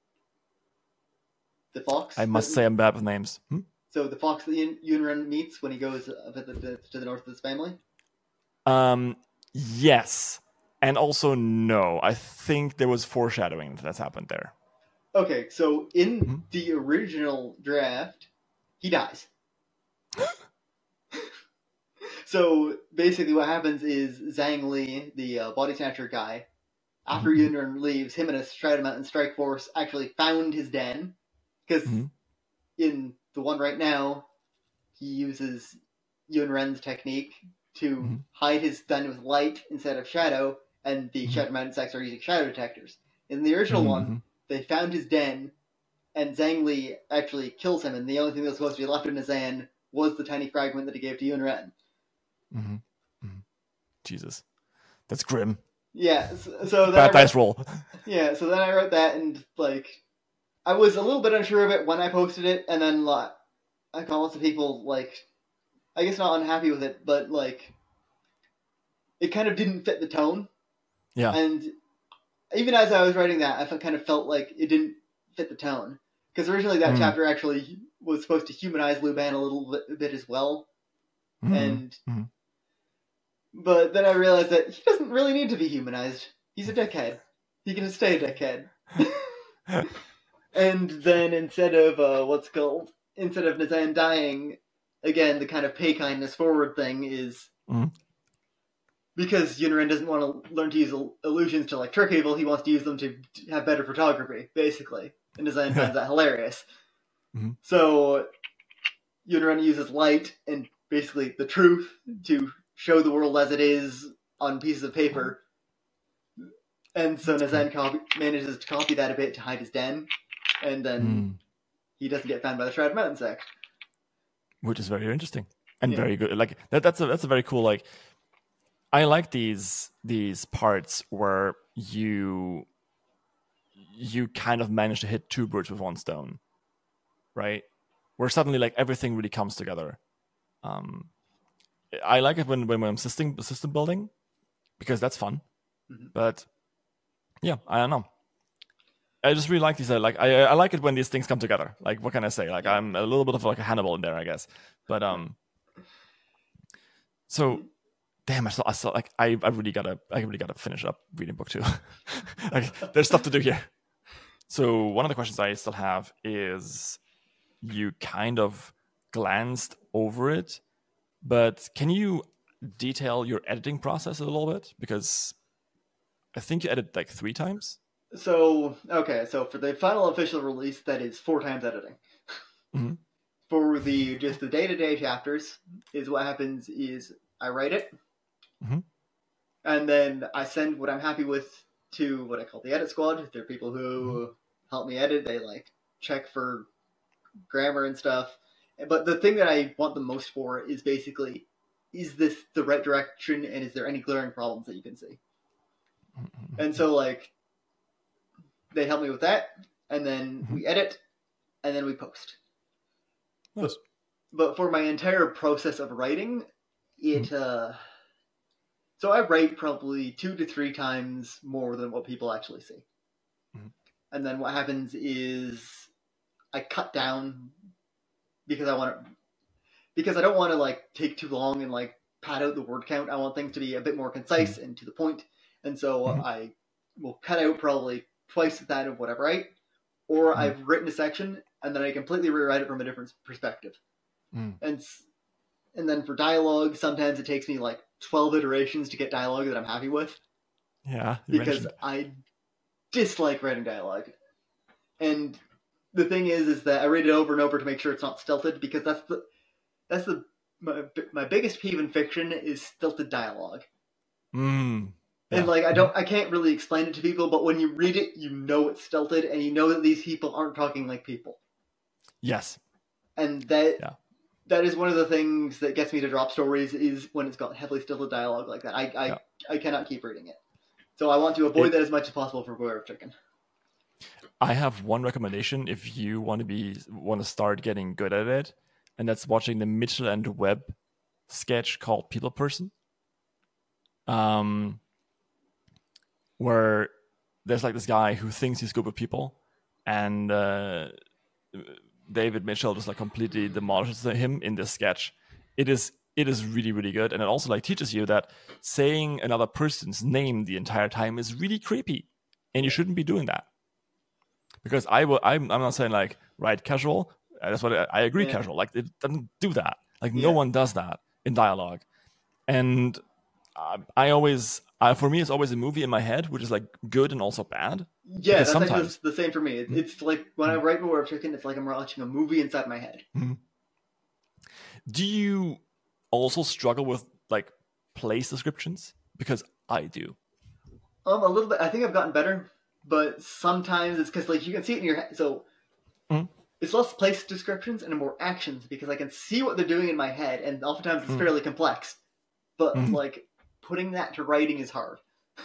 S2: The fox.
S1: I must say I'm bad with names.
S2: So the fox that Yunren meets when he goes to the north of his family.
S1: Yes, and also no. I think there was foreshadowing that's happened there.
S2: Okay, so in the original draft, he dies. So basically what happens is Zhang Li, the body snatcher guy, after Yunren leaves, him and a Strider Mountain Strike Force actually found his den. Because in the one right now, he uses Yunren's technique to hide his den with light instead of shadow, and the Strider Mountain Sects are using shadow detectors. In the original one, they found his den, and Zhang Li actually kills him, and the only thing that was supposed to be left in his den was the tiny fragment that he gave to Yunren.
S1: Jesus, that's grim.
S2: Yeah, so
S1: bad dice roll.
S2: Yeah, so then I wrote that, and like, I was a little bit unsure of it when I posted it, and then like, I got lots of people like, I guess not unhappy with it, but like, it kind of didn't fit the tone.
S1: Yeah.
S2: And even as I was writing that, I kind of felt like it didn't fit the tone, because originally that chapter actually was supposed to humanize Luban a little bit as well. And but then I realized that he doesn't really need to be humanized. He's a dickhead. He can stay a dickhead. And then instead of Nazan dying, again, the kind of pay kindness forward thing is because Yunaren doesn't want to learn to use illusions to like trick people, he wants to use them to have better photography, basically. And Nazan finds that hilarious. So Yunaren uses light and basically the truth to show the world as it is on pieces of paper. And so Nazan manages to copy that a bit to hide his den. And then he doesn't get found by the Shroud Mountain sect.
S1: Which is very interesting and very good. Like that's a very cool, like, I like these parts where you kind of manage to hit two birds with one stone, right? Where suddenly like everything really comes together. I like it when I'm system building because that's fun. But yeah, I don't know. I just really like these. I like it when these things come together. Like, what can I say? Like, I'm a little bit of like a Hannibal in there, I guess. But so damn, I saw like I really gotta finish up reading book 2. Like, there's stuff to do here. So one of the questions I still have is, you kind of glanced over it, but can you detail your editing process a little bit? Because I think you edited like 3 times.
S2: So for the final official release, that is 4 times editing. For the day-to-day chapters, is what happens is I write it, and then I send what I'm happy with to what I call the edit squad. They're people who help me edit. They like check for grammar and stuff. But the thing that I want the most for is basically, is this the right direction, and is there any glaring problems that you can see? And so like, they help me with that, and then we edit, and then we post.
S1: Nice.
S2: But for my entire process of writing, so I write probably 2 to 3 times more than what people actually see. And then what happens is I cut down because I don't want to like take too long and like pad out the word count. I want things to be a bit more concise and to the point. And so I will cut out probably twice that of what I write, or I've written a section and then I completely rewrite it from a different perspective. And then for dialogue, sometimes it takes me like 12 iterations to get dialogue that I'm happy with.
S1: Yeah,
S2: because I dislike writing dialogue. And the thing is that I read it over and over to make sure it's not stilted, because my biggest peeve in fiction is stilted dialogue.
S1: Yeah.
S2: And like I can't really explain it to people, but when you read it, you know it's stilted, and you know that these people aren't talking like people.
S1: Yes.
S2: And that is one of the things that gets me to drop stories, is when it's got heavily stilted dialogue like that. I cannot keep reading it. So I want to avoid that as much as possible for Beware of Chicken.
S1: I have one recommendation if you want to start getting good at it, and that's watching the Mitchell and Webb sketch called People Person. Where there's like this guy who thinks he's good with people, and David Mitchell just like completely demolishes him in this sketch. It is really, really good, and it also like teaches you that saying another person's name the entire time is really creepy, and you shouldn't be doing that. Because I'm not saying like write casual. That's what I agree. Casual, like, it doesn't do that. Like no one does that in dialogue, and for me, it's always a movie in my head, which is like good and also bad.
S2: Yeah, that's sometimes actually the same for me. It's like when I write Beware of Chicken, it's like I'm watching a movie inside my head.
S1: Do you also struggle with like place descriptions? Because I do.
S2: A little bit. I think I've gotten better, but sometimes it's because like you can see it in your head. So it's less place descriptions and more actions, because I can see what they're doing in my head, and oftentimes it's fairly complex. But like putting that to writing is hard.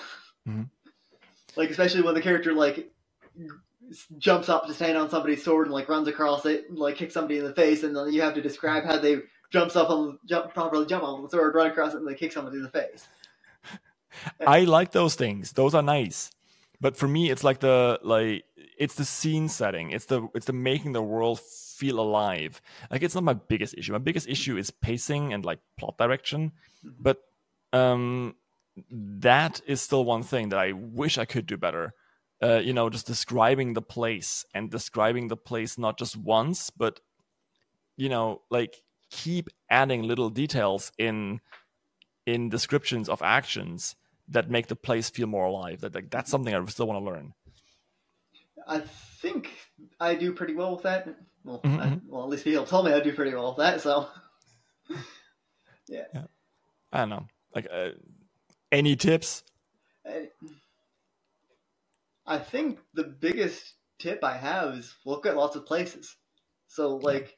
S2: Like especially when the character like jumps up to stand on somebody's sword and like runs across it and like kicks somebody in the face, and then you have to describe how they jump on the sword, run across it, and they kick somebody in the face.
S1: I like those things. Those are nice. But for me, it's like it's the scene setting. It's the making the world feel alive. Like, it's not my biggest issue. My biggest issue is pacing and like plot direction. But that is still one thing that I wish I could do better. Just describing the place, and describing the place not just once, but like, keep adding little details in descriptions of actions that make the place feel more alive. That's something I still want to learn.
S2: I think I do pretty well with that. Well, at least people told me I do pretty well with that. So, yeah.
S1: I don't know. Like, any tips?
S2: I think the biggest tip I have is look at lots of places. So, like,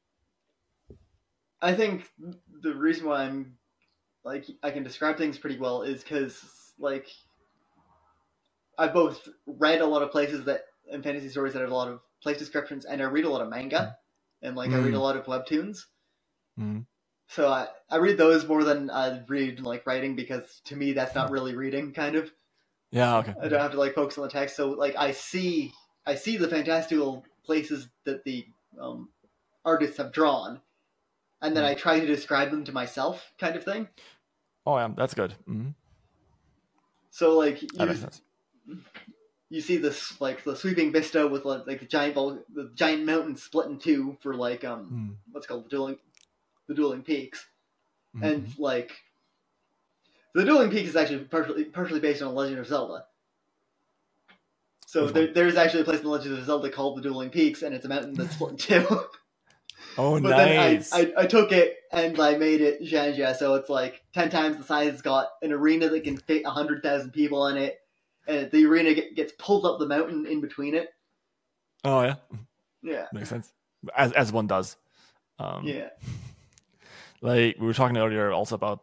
S2: I think the reason why I'm like I can describe things pretty well is because like I've both read a lot of places and fantasy stories that have a lot of place descriptions, and I read a lot of manga, and like I read a lot of webtoons. So I read those more than I read like writing, because to me that's not really reading, kind of.
S1: Yeah, okay.
S2: I don't have to like focus on the text. So like I see the fantastical places that the artists have drawn, and then I try to describe them to myself, kind of thing.
S1: Oh yeah, that's good.
S2: So like
S1: that makes sense.
S2: You see this like the sweeping vista with like the giant mountain split in two for like what's called the dueling peaks, and like the dueling peaks is actually partially based on Legend of Zelda. So there's actually a place in the Legend of Zelda called the Dueling Peaks, and it's a mountain that's split in two.
S1: Oh,
S2: but
S1: nice!
S2: Then I took it and I made it Zhangja, so it's like 10 times the size. It's got an arena that can fit 100,000 people in it, and the arena gets pulled up the mountain in between it.
S1: Oh yeah,
S2: yeah,
S1: makes sense. As one does.
S2: Yeah.
S1: Like we were talking earlier, also about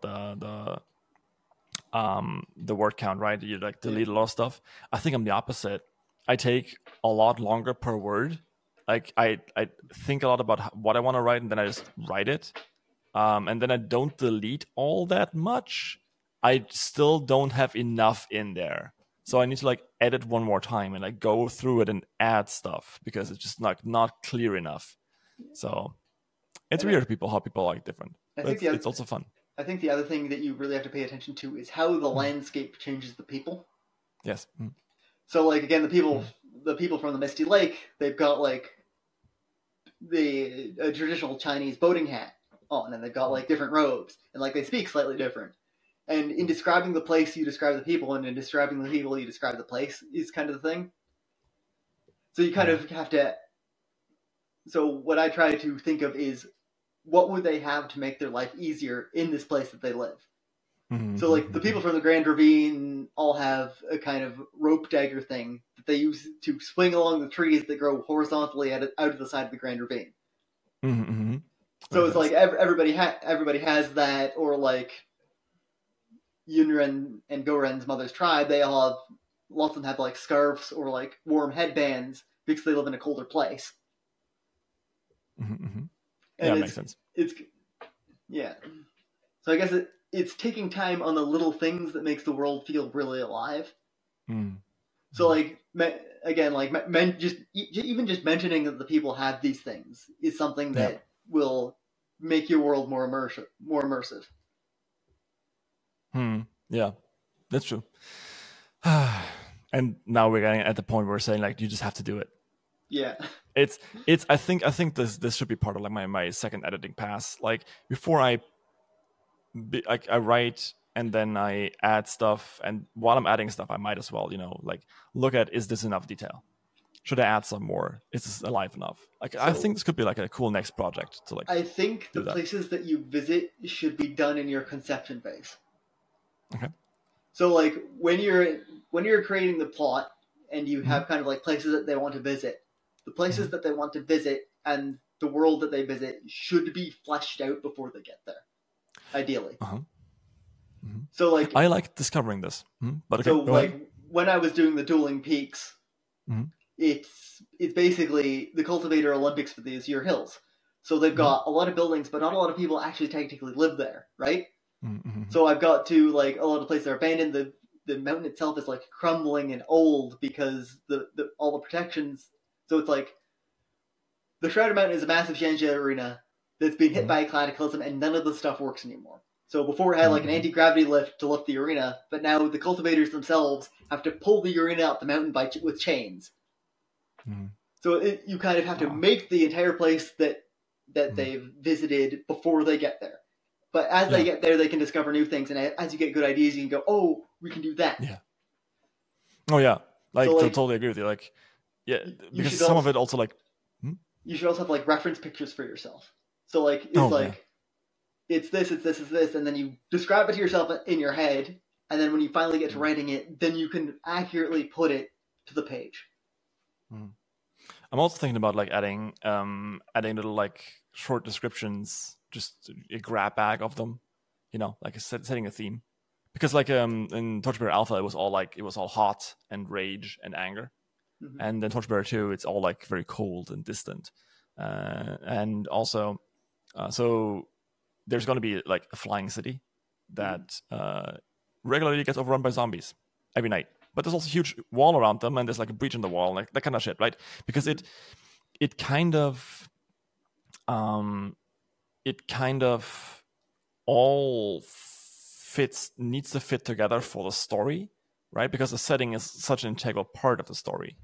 S1: the word count, right? You like delete a lot of stuff. I think I'm the opposite. I take a lot longer per word. Like I think a lot about what I want to write, and then I just write it. And then I don't delete all that much. I still don't have enough in there. So I need to like edit one more time and like go through it and add stuff, because it's just not clear enough. So it's weird how people like different. It's also fun.
S2: I think the other thing that you really have to pay attention to is how the landscape changes the people.
S1: Yes.
S2: So like again, the people from the Misty Lake, they've got like the traditional Chinese boating hat on, and they've got like different robes, and like they speak slightly different. And in describing the place, you describe the people, and in describing the people, you describe the place, is kind of the thing. So you kind of have to. So what I try to think of is, what would they have to make their life easier in this place that they live? So like the people from the Grand Ravine all have a kind of rope dagger thing that they use to swing along the trees that grow horizontally out of the side of the Grand Ravine. So it's like everybody has that, or like Yunren and Goren's mother's tribe, they all have, lots of them have like scarves or like warm headbands because they live in a colder place.
S1: Yeah, that makes sense.
S2: Yeah. So I guess it's taking time on the little things that makes the world feel really alive. So like again, like even just mentioning that the people have these things is something that will make your world more immersive.
S1: Yeah, that's true. And now we're getting at the point where we're saying like you just have to do it.
S2: Yeah.
S1: It's I think this should be part of like my second editing pass. Like before I write and then I add stuff, and while I'm adding stuff I might as well, like look at, is this enough detail? Should I add some more? Is this alive enough? Like, so, I think this could be like a cool next project to like.
S2: I think the places that you visit should be done in your conception phase.
S1: Okay.
S2: So like when you're creating the plot and you have kind of like places that they want to visit, the places that they want to visit and the world that they visit should be fleshed out before they get there, ideally. So like
S1: I like discovering this, but okay,
S2: so like when I was doing the Dueling Peaks, it's basically the Cultivator Olympics for the Azure Hills. So they've got a lot of buildings, but not a lot of people actually technically live there, right? So I've got to like a lot of places are abandoned. the mountain itself is like crumbling and old because all the protections. So it's like the Shrouded Mountain is a massive Shangela arena that's been hit by a cataclysm, and none of the stuff works anymore. So before it had like an anti-gravity lift to lift the arena, but now the cultivators themselves have to pull the arena up the mountain with chains. So you kind of have to make the entire place that they've visited before they get there. But as they get there, they can discover new things, and as you get good ideas, you can go, "Oh, we can do that."
S1: Yeah. Oh yeah, like, so, totally agree with you. Like, yeah, because some of it also like.
S2: You should also have like reference pictures for yourself. So like it's it's this, it's this, it's this, and then you describe it to yourself in your head, and then when you finally get to writing it, then you can accurately put it to the page.
S1: I'm also thinking about like adding little like short descriptions, just a grab bag of them, like setting a theme, because like in Torchbearer Alpha it was all hot and rage and anger, and then Torchbearer 2 it's all like very cold and distant, and also so there's going to be like a flying city that regularly gets overrun by zombies every night. But there's also a huge wall around them, and there's like a breach in the wall, like that kind of shit, right? Because it kind of all needs to fit together for the story, right? Because the setting is such an integral part of the story.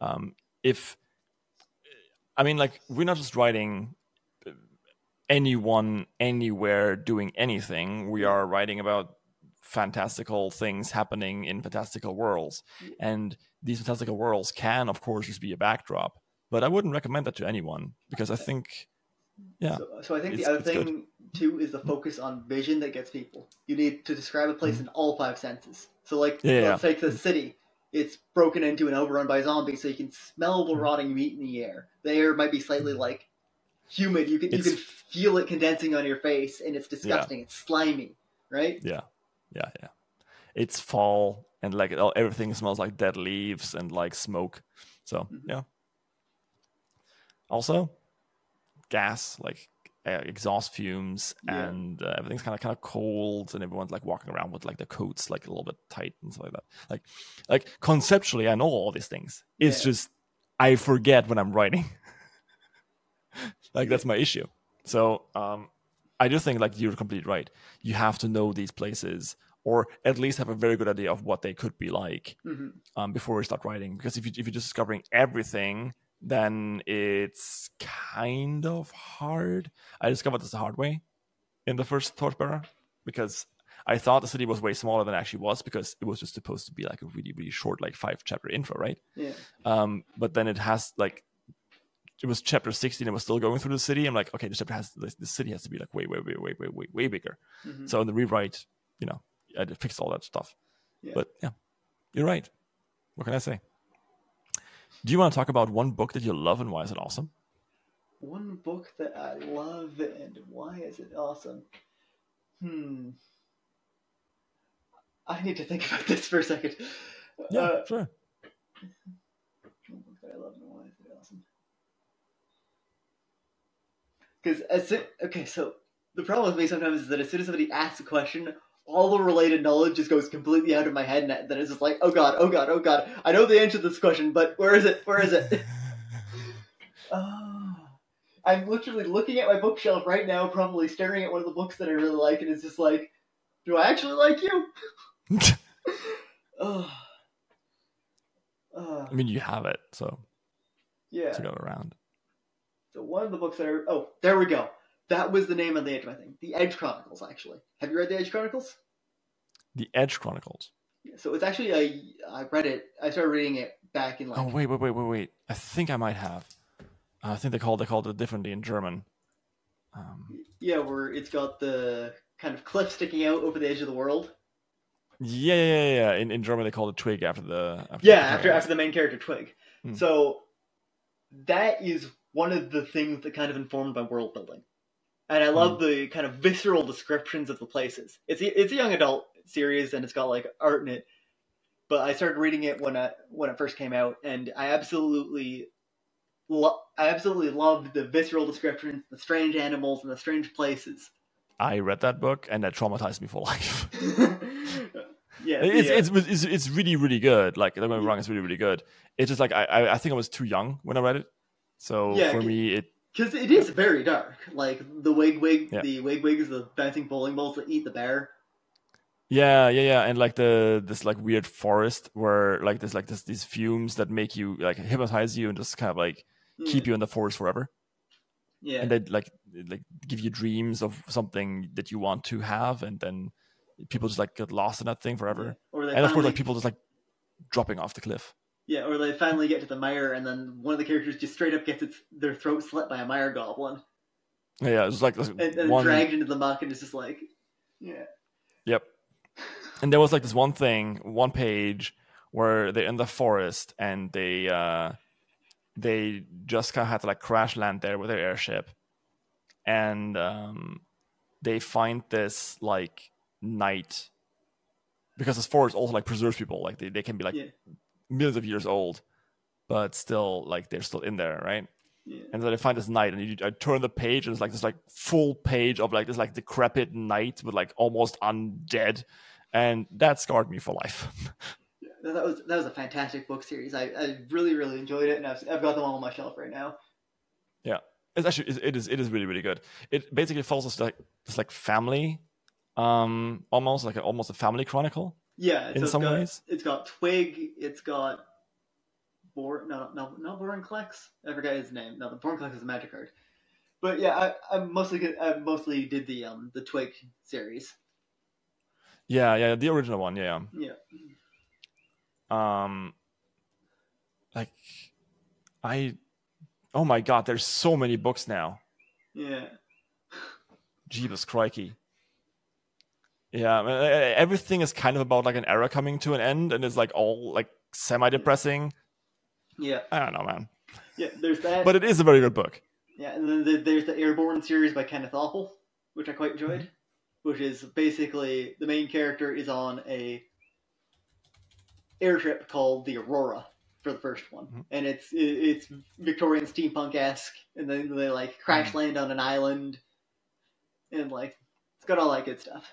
S1: We're not just writing anyone anywhere doing anything. We are writing about fantastical things happening in fantastical worlds, and these fantastical worlds can of course just be a backdrop, but I wouldn't recommend that to anyone, because I think
S2: so I think the other thing too is the focus on vision that gets people. You need to describe a place in all 5 senses. So like let's take the city. It's broken into and overrun by zombies, so you can smell the rotting meat in the air. The air might be slightly like humid. You can feel it condensing on your face, and it's disgusting. It's slimy, right?
S1: Yeah. It's fall, and like everything smells like dead leaves and like smoke. So Also, gas, like exhaust fumes, and everything's kind of cold, and everyone's like walking around with like their coats like a little bit tight and stuff like that. Like conceptually, I know all these things. It's just I forget when I'm writing. Like that's my issue. So I do think like you're completely right. You have to know these places, or at least have a very good idea of what they could be like before you start writing. Because if you're just discovering everything, then it's kind of hard. I discovered this the hard way in the first Torchbearer, because I thought the city was way smaller than it actually was, because it was just supposed to be like a really, really short, like 5-chapter intro, right?
S2: Yeah.
S1: But then it has like, it was chapter 16, it was still going through the city. I'm like, okay, the city has to be like way bigger. So in the rewrite, I had to fix all that stuff. But you're right. What can I say? Do you want to talk about one book that you love, and why is it awesome?
S2: One book that I love, and why is it awesome? I need to think about this for a second.
S1: Yeah, sure.
S2: One book that I love, and why is it awesome? Because so the problem with me sometimes is that as soon as somebody asks a question, all the related knowledge just goes completely out of my head, and then it's just like, oh god, I know the answer to this question, but where is it? I'm literally looking at my bookshelf right now, probably staring at one of the books that I really like, and it's just like, do I actually like you?
S1: I mean, you have it, so
S2: to
S1: go around.
S2: So one of the books that there we go. That was the name of the Edge, I think. The Edge Chronicles, actually. Have you read the Edge Chronicles?
S1: The Edge Chronicles?
S2: Yeah, so it's actually I read it. I started reading it back in like...
S1: Oh, wait. I think I might have. I think they called it differently in German.
S2: Where it's got the kind of cliff sticking out over the edge of the world.
S1: Yeah. In German, they called it Twig after
S2: the main character, Twig. So that is one of the things that kind of informed my world building. And I love the kind of visceral descriptions of the places. It's a young adult series, and it's got like art in it. But I started reading it when it first came out, and I absolutely loved the visceral descriptions, the strange animals, and the strange places.
S1: I read that book, and that traumatized me for life.
S2: Yeah,
S1: It's really really good. Like don't get me wrong, it's really really good. It's just like I think I was too young when I read it, so
S2: yeah,
S1: for me it
S2: because it is very dark. Like the
S1: yeah.
S2: wigwigs, the bouncing bowling balls that eat the bear.
S1: Yeah, and like this like weird forest where like there's these fumes that make you like hypnotize you and just kind of like
S2: Yeah,
S1: keep you in the forest forever,
S2: yeah,
S1: and they like give you dreams of something that you want to have, and then people just like get lost in that thing
S2: yeah.
S1: forever,
S2: Or they
S1: and of course like
S2: finally,
S1: people just like dropping off the cliff.
S2: yeah, or they finally get to the mire, and then one of the characters just straight up gets their throat slit by a mire goblin,
S1: Yeah, it's like
S2: and
S1: one.
S2: dragged into the muck, and it's just like, yeah,
S1: Yep. And there was like this one page where they're in the forest and they just kind of had to like crash land there with their airship, and they find this like knight, because this forest also like preserves people, like they can be like
S2: yeah,
S1: millions of years old, but still like they're still in there, right?
S2: yeah.
S1: And then I find this knight, and I turn the page, and it's like this like full page of like this like decrepit knight with like almost undead, and that scarred me for life.
S2: That was a fantastic book series. I really really enjoyed it, and I've got them all on my shelf right now.
S1: Yeah, it's actually it is really really good. It basically follows this like family, almost like almost a family chronicle
S2: Yeah,
S1: in
S2: so
S1: some ways.
S2: it's got Twig, it's got not Vorinclex. I forget his name. No, the Vorinclex is a magic card. But yeah, I mostly did the Twig series.
S1: Yeah, the original one. Yeah.
S2: Yeah,
S1: Um, like I, oh my god, there's so many books now.
S2: yeah,
S1: Jeebus crikey. Yeah, I mean, everything is kind of about like an era coming to an end, and it's like all like semi-depressing.
S2: yeah,
S1: I don't know, man,
S2: yeah. There's that.
S1: but it is a very good book.
S2: Yeah, and then there's the Airborne series by Kenneth Oppel, which I quite enjoyed.
S1: Mm-hmm.
S2: Which is basically the main character is on a airship called the Aurora for the first one,
S1: Mm-hmm.
S2: and it's Victorian steampunk esque, and then they like crash land on an island, and like it's got all that good stuff.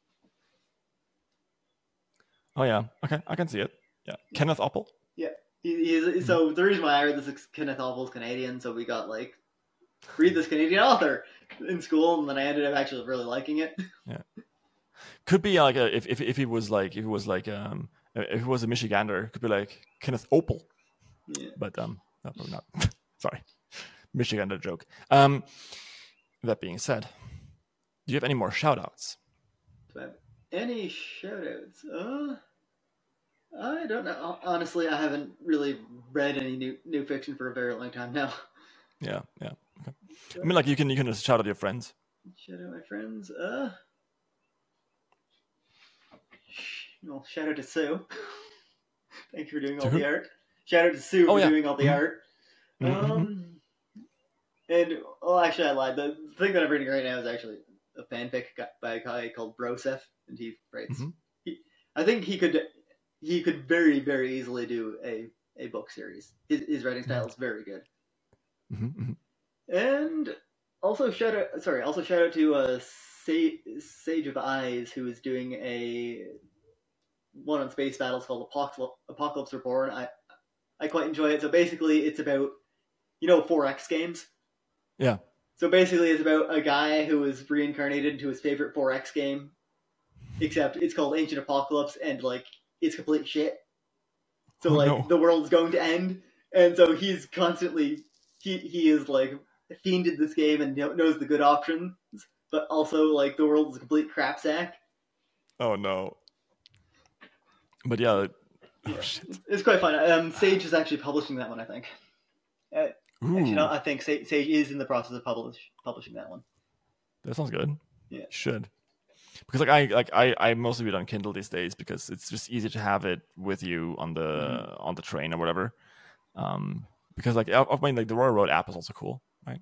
S1: Oh yeah, okay, I can see it. Yeah, Kenneth Oppel.
S2: Yeah, so the reason why I read this is Kenneth Oppel's Canadian, so we got like read this Canadian author in school, and then I ended up actually really liking it.
S1: Yeah, could be like if he was like if he was a Michigander, could be like Kenneth Opel.
S2: Yeah.
S1: But no, probably not. Sorry, Michigander joke. That being said, do you have any more shout-outs?
S2: Do I have any shoutouts? I don't know. Honestly, I haven't really read any new fiction for a very long time now.
S1: Yeah. Okay. I mean, like you can just shout out your friends.
S2: Shout out my friends. Well, shout out to Sue. Thank you for doing all the art. Shout out to Sue for doing all the art. And well, actually, I lied. The thing that I'm reading right now is actually a fanfic by a guy called Broseph, and he writes. I think he could very very easily do a book series. His writing style is very good. And also shout out to Sage of Eyes, who is doing a one on space battles called Apocalypse Reborn. I quite enjoy it. So basically, it's about 4X games.
S1: Yeah.
S2: So basically, it's about a guy who is reincarnated into his favorite 4X game, except it's called Ancient Apocalypse, and like it's complete shit. So the world's going to end, and so he's constantly he is like fiended this game and knows the good options, but also like the world is a complete crap sack.
S1: Oh no. But yeah.
S2: Shit. It's quite fun. Sage is actually publishing that one, I think. Actually, no, I think Sage is in the process of publishing that one.
S1: That sounds good.
S2: Yeah,
S1: should. Because I mostly read on Kindle these days because it's just easy to have it with you on the train or whatever. Because like I mean like the Royal Road app is also cool, right?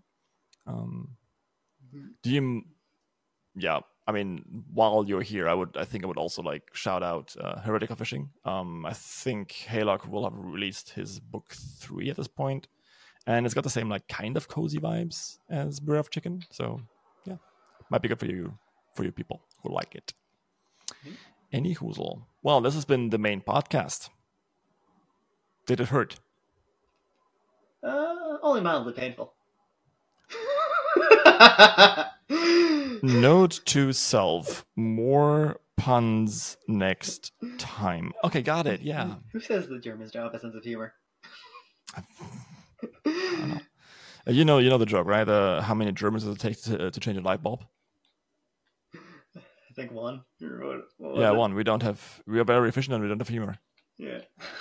S1: Do you? Yeah, I mean, while you're here, I think I would also like shout out Heretical Fishing. I think Haylock will have released his book 3 at this point, and it's got the same like kind of cozy vibes as Brew of Chicken. So yeah, might be good for you people who like it. Any hoozle. Well, this has been the main podcast. Did it hurt?
S2: Only mildly painful.
S1: Note to self: more puns next time. Okay, got it. Yeah.
S2: Who says the Germans don't have a sense of humor?
S1: I don't know. You know the joke, right? How many Germans does it take to change a light bulb?
S2: I think one. What
S1: Yeah,
S2: was it?
S1: one. We are very efficient and we don't have humor.
S2: Yeah.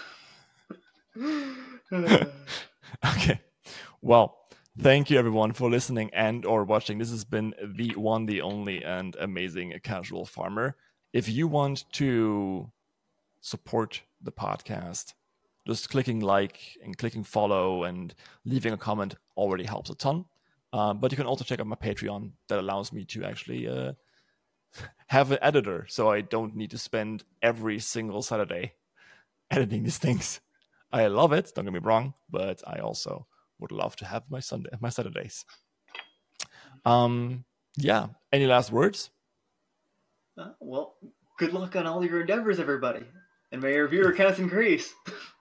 S1: Okay. Well, thank you everyone for listening and or watching. This has been the one, the only, and amazing Casual Farmer. If you want to support the podcast, just clicking like and clicking follow and leaving a comment already helps a ton. But you can also check out my Patreon that allows me to actually have an editor, so I don't need to spend every single Saturday editing these things. I love it, don't get me wrong, but I also would love to have my Saturdays. Yeah. Any last words?
S2: Well, good luck on all your endeavors, everybody, and may your viewer counts increase.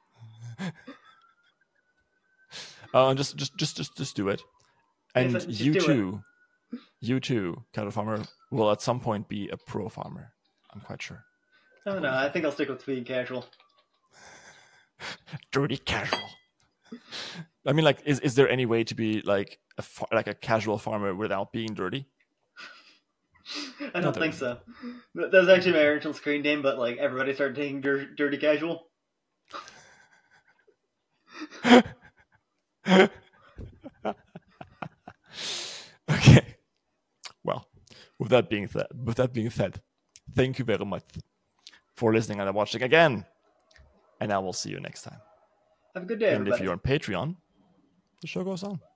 S1: Just do it. And
S2: Yes, just
S1: you
S2: do
S1: too, Cattle Farmer, will at some point be a pro farmer. I'm quite sure.
S2: Oh no, I think I'll stick with being casual.
S1: Dirty casual. I mean, like, is there any way to be like a casual farmer without being dirty?
S2: I don't think so. That was actually my original screen name, but like everybody started taking dirty casual.
S1: Okay. Well, with that being said, thank you very much for listening and watching again. And I will see you next time.
S2: Have a good day,
S1: And
S2: everybody.
S1: if you're on Patreon, the show goes on.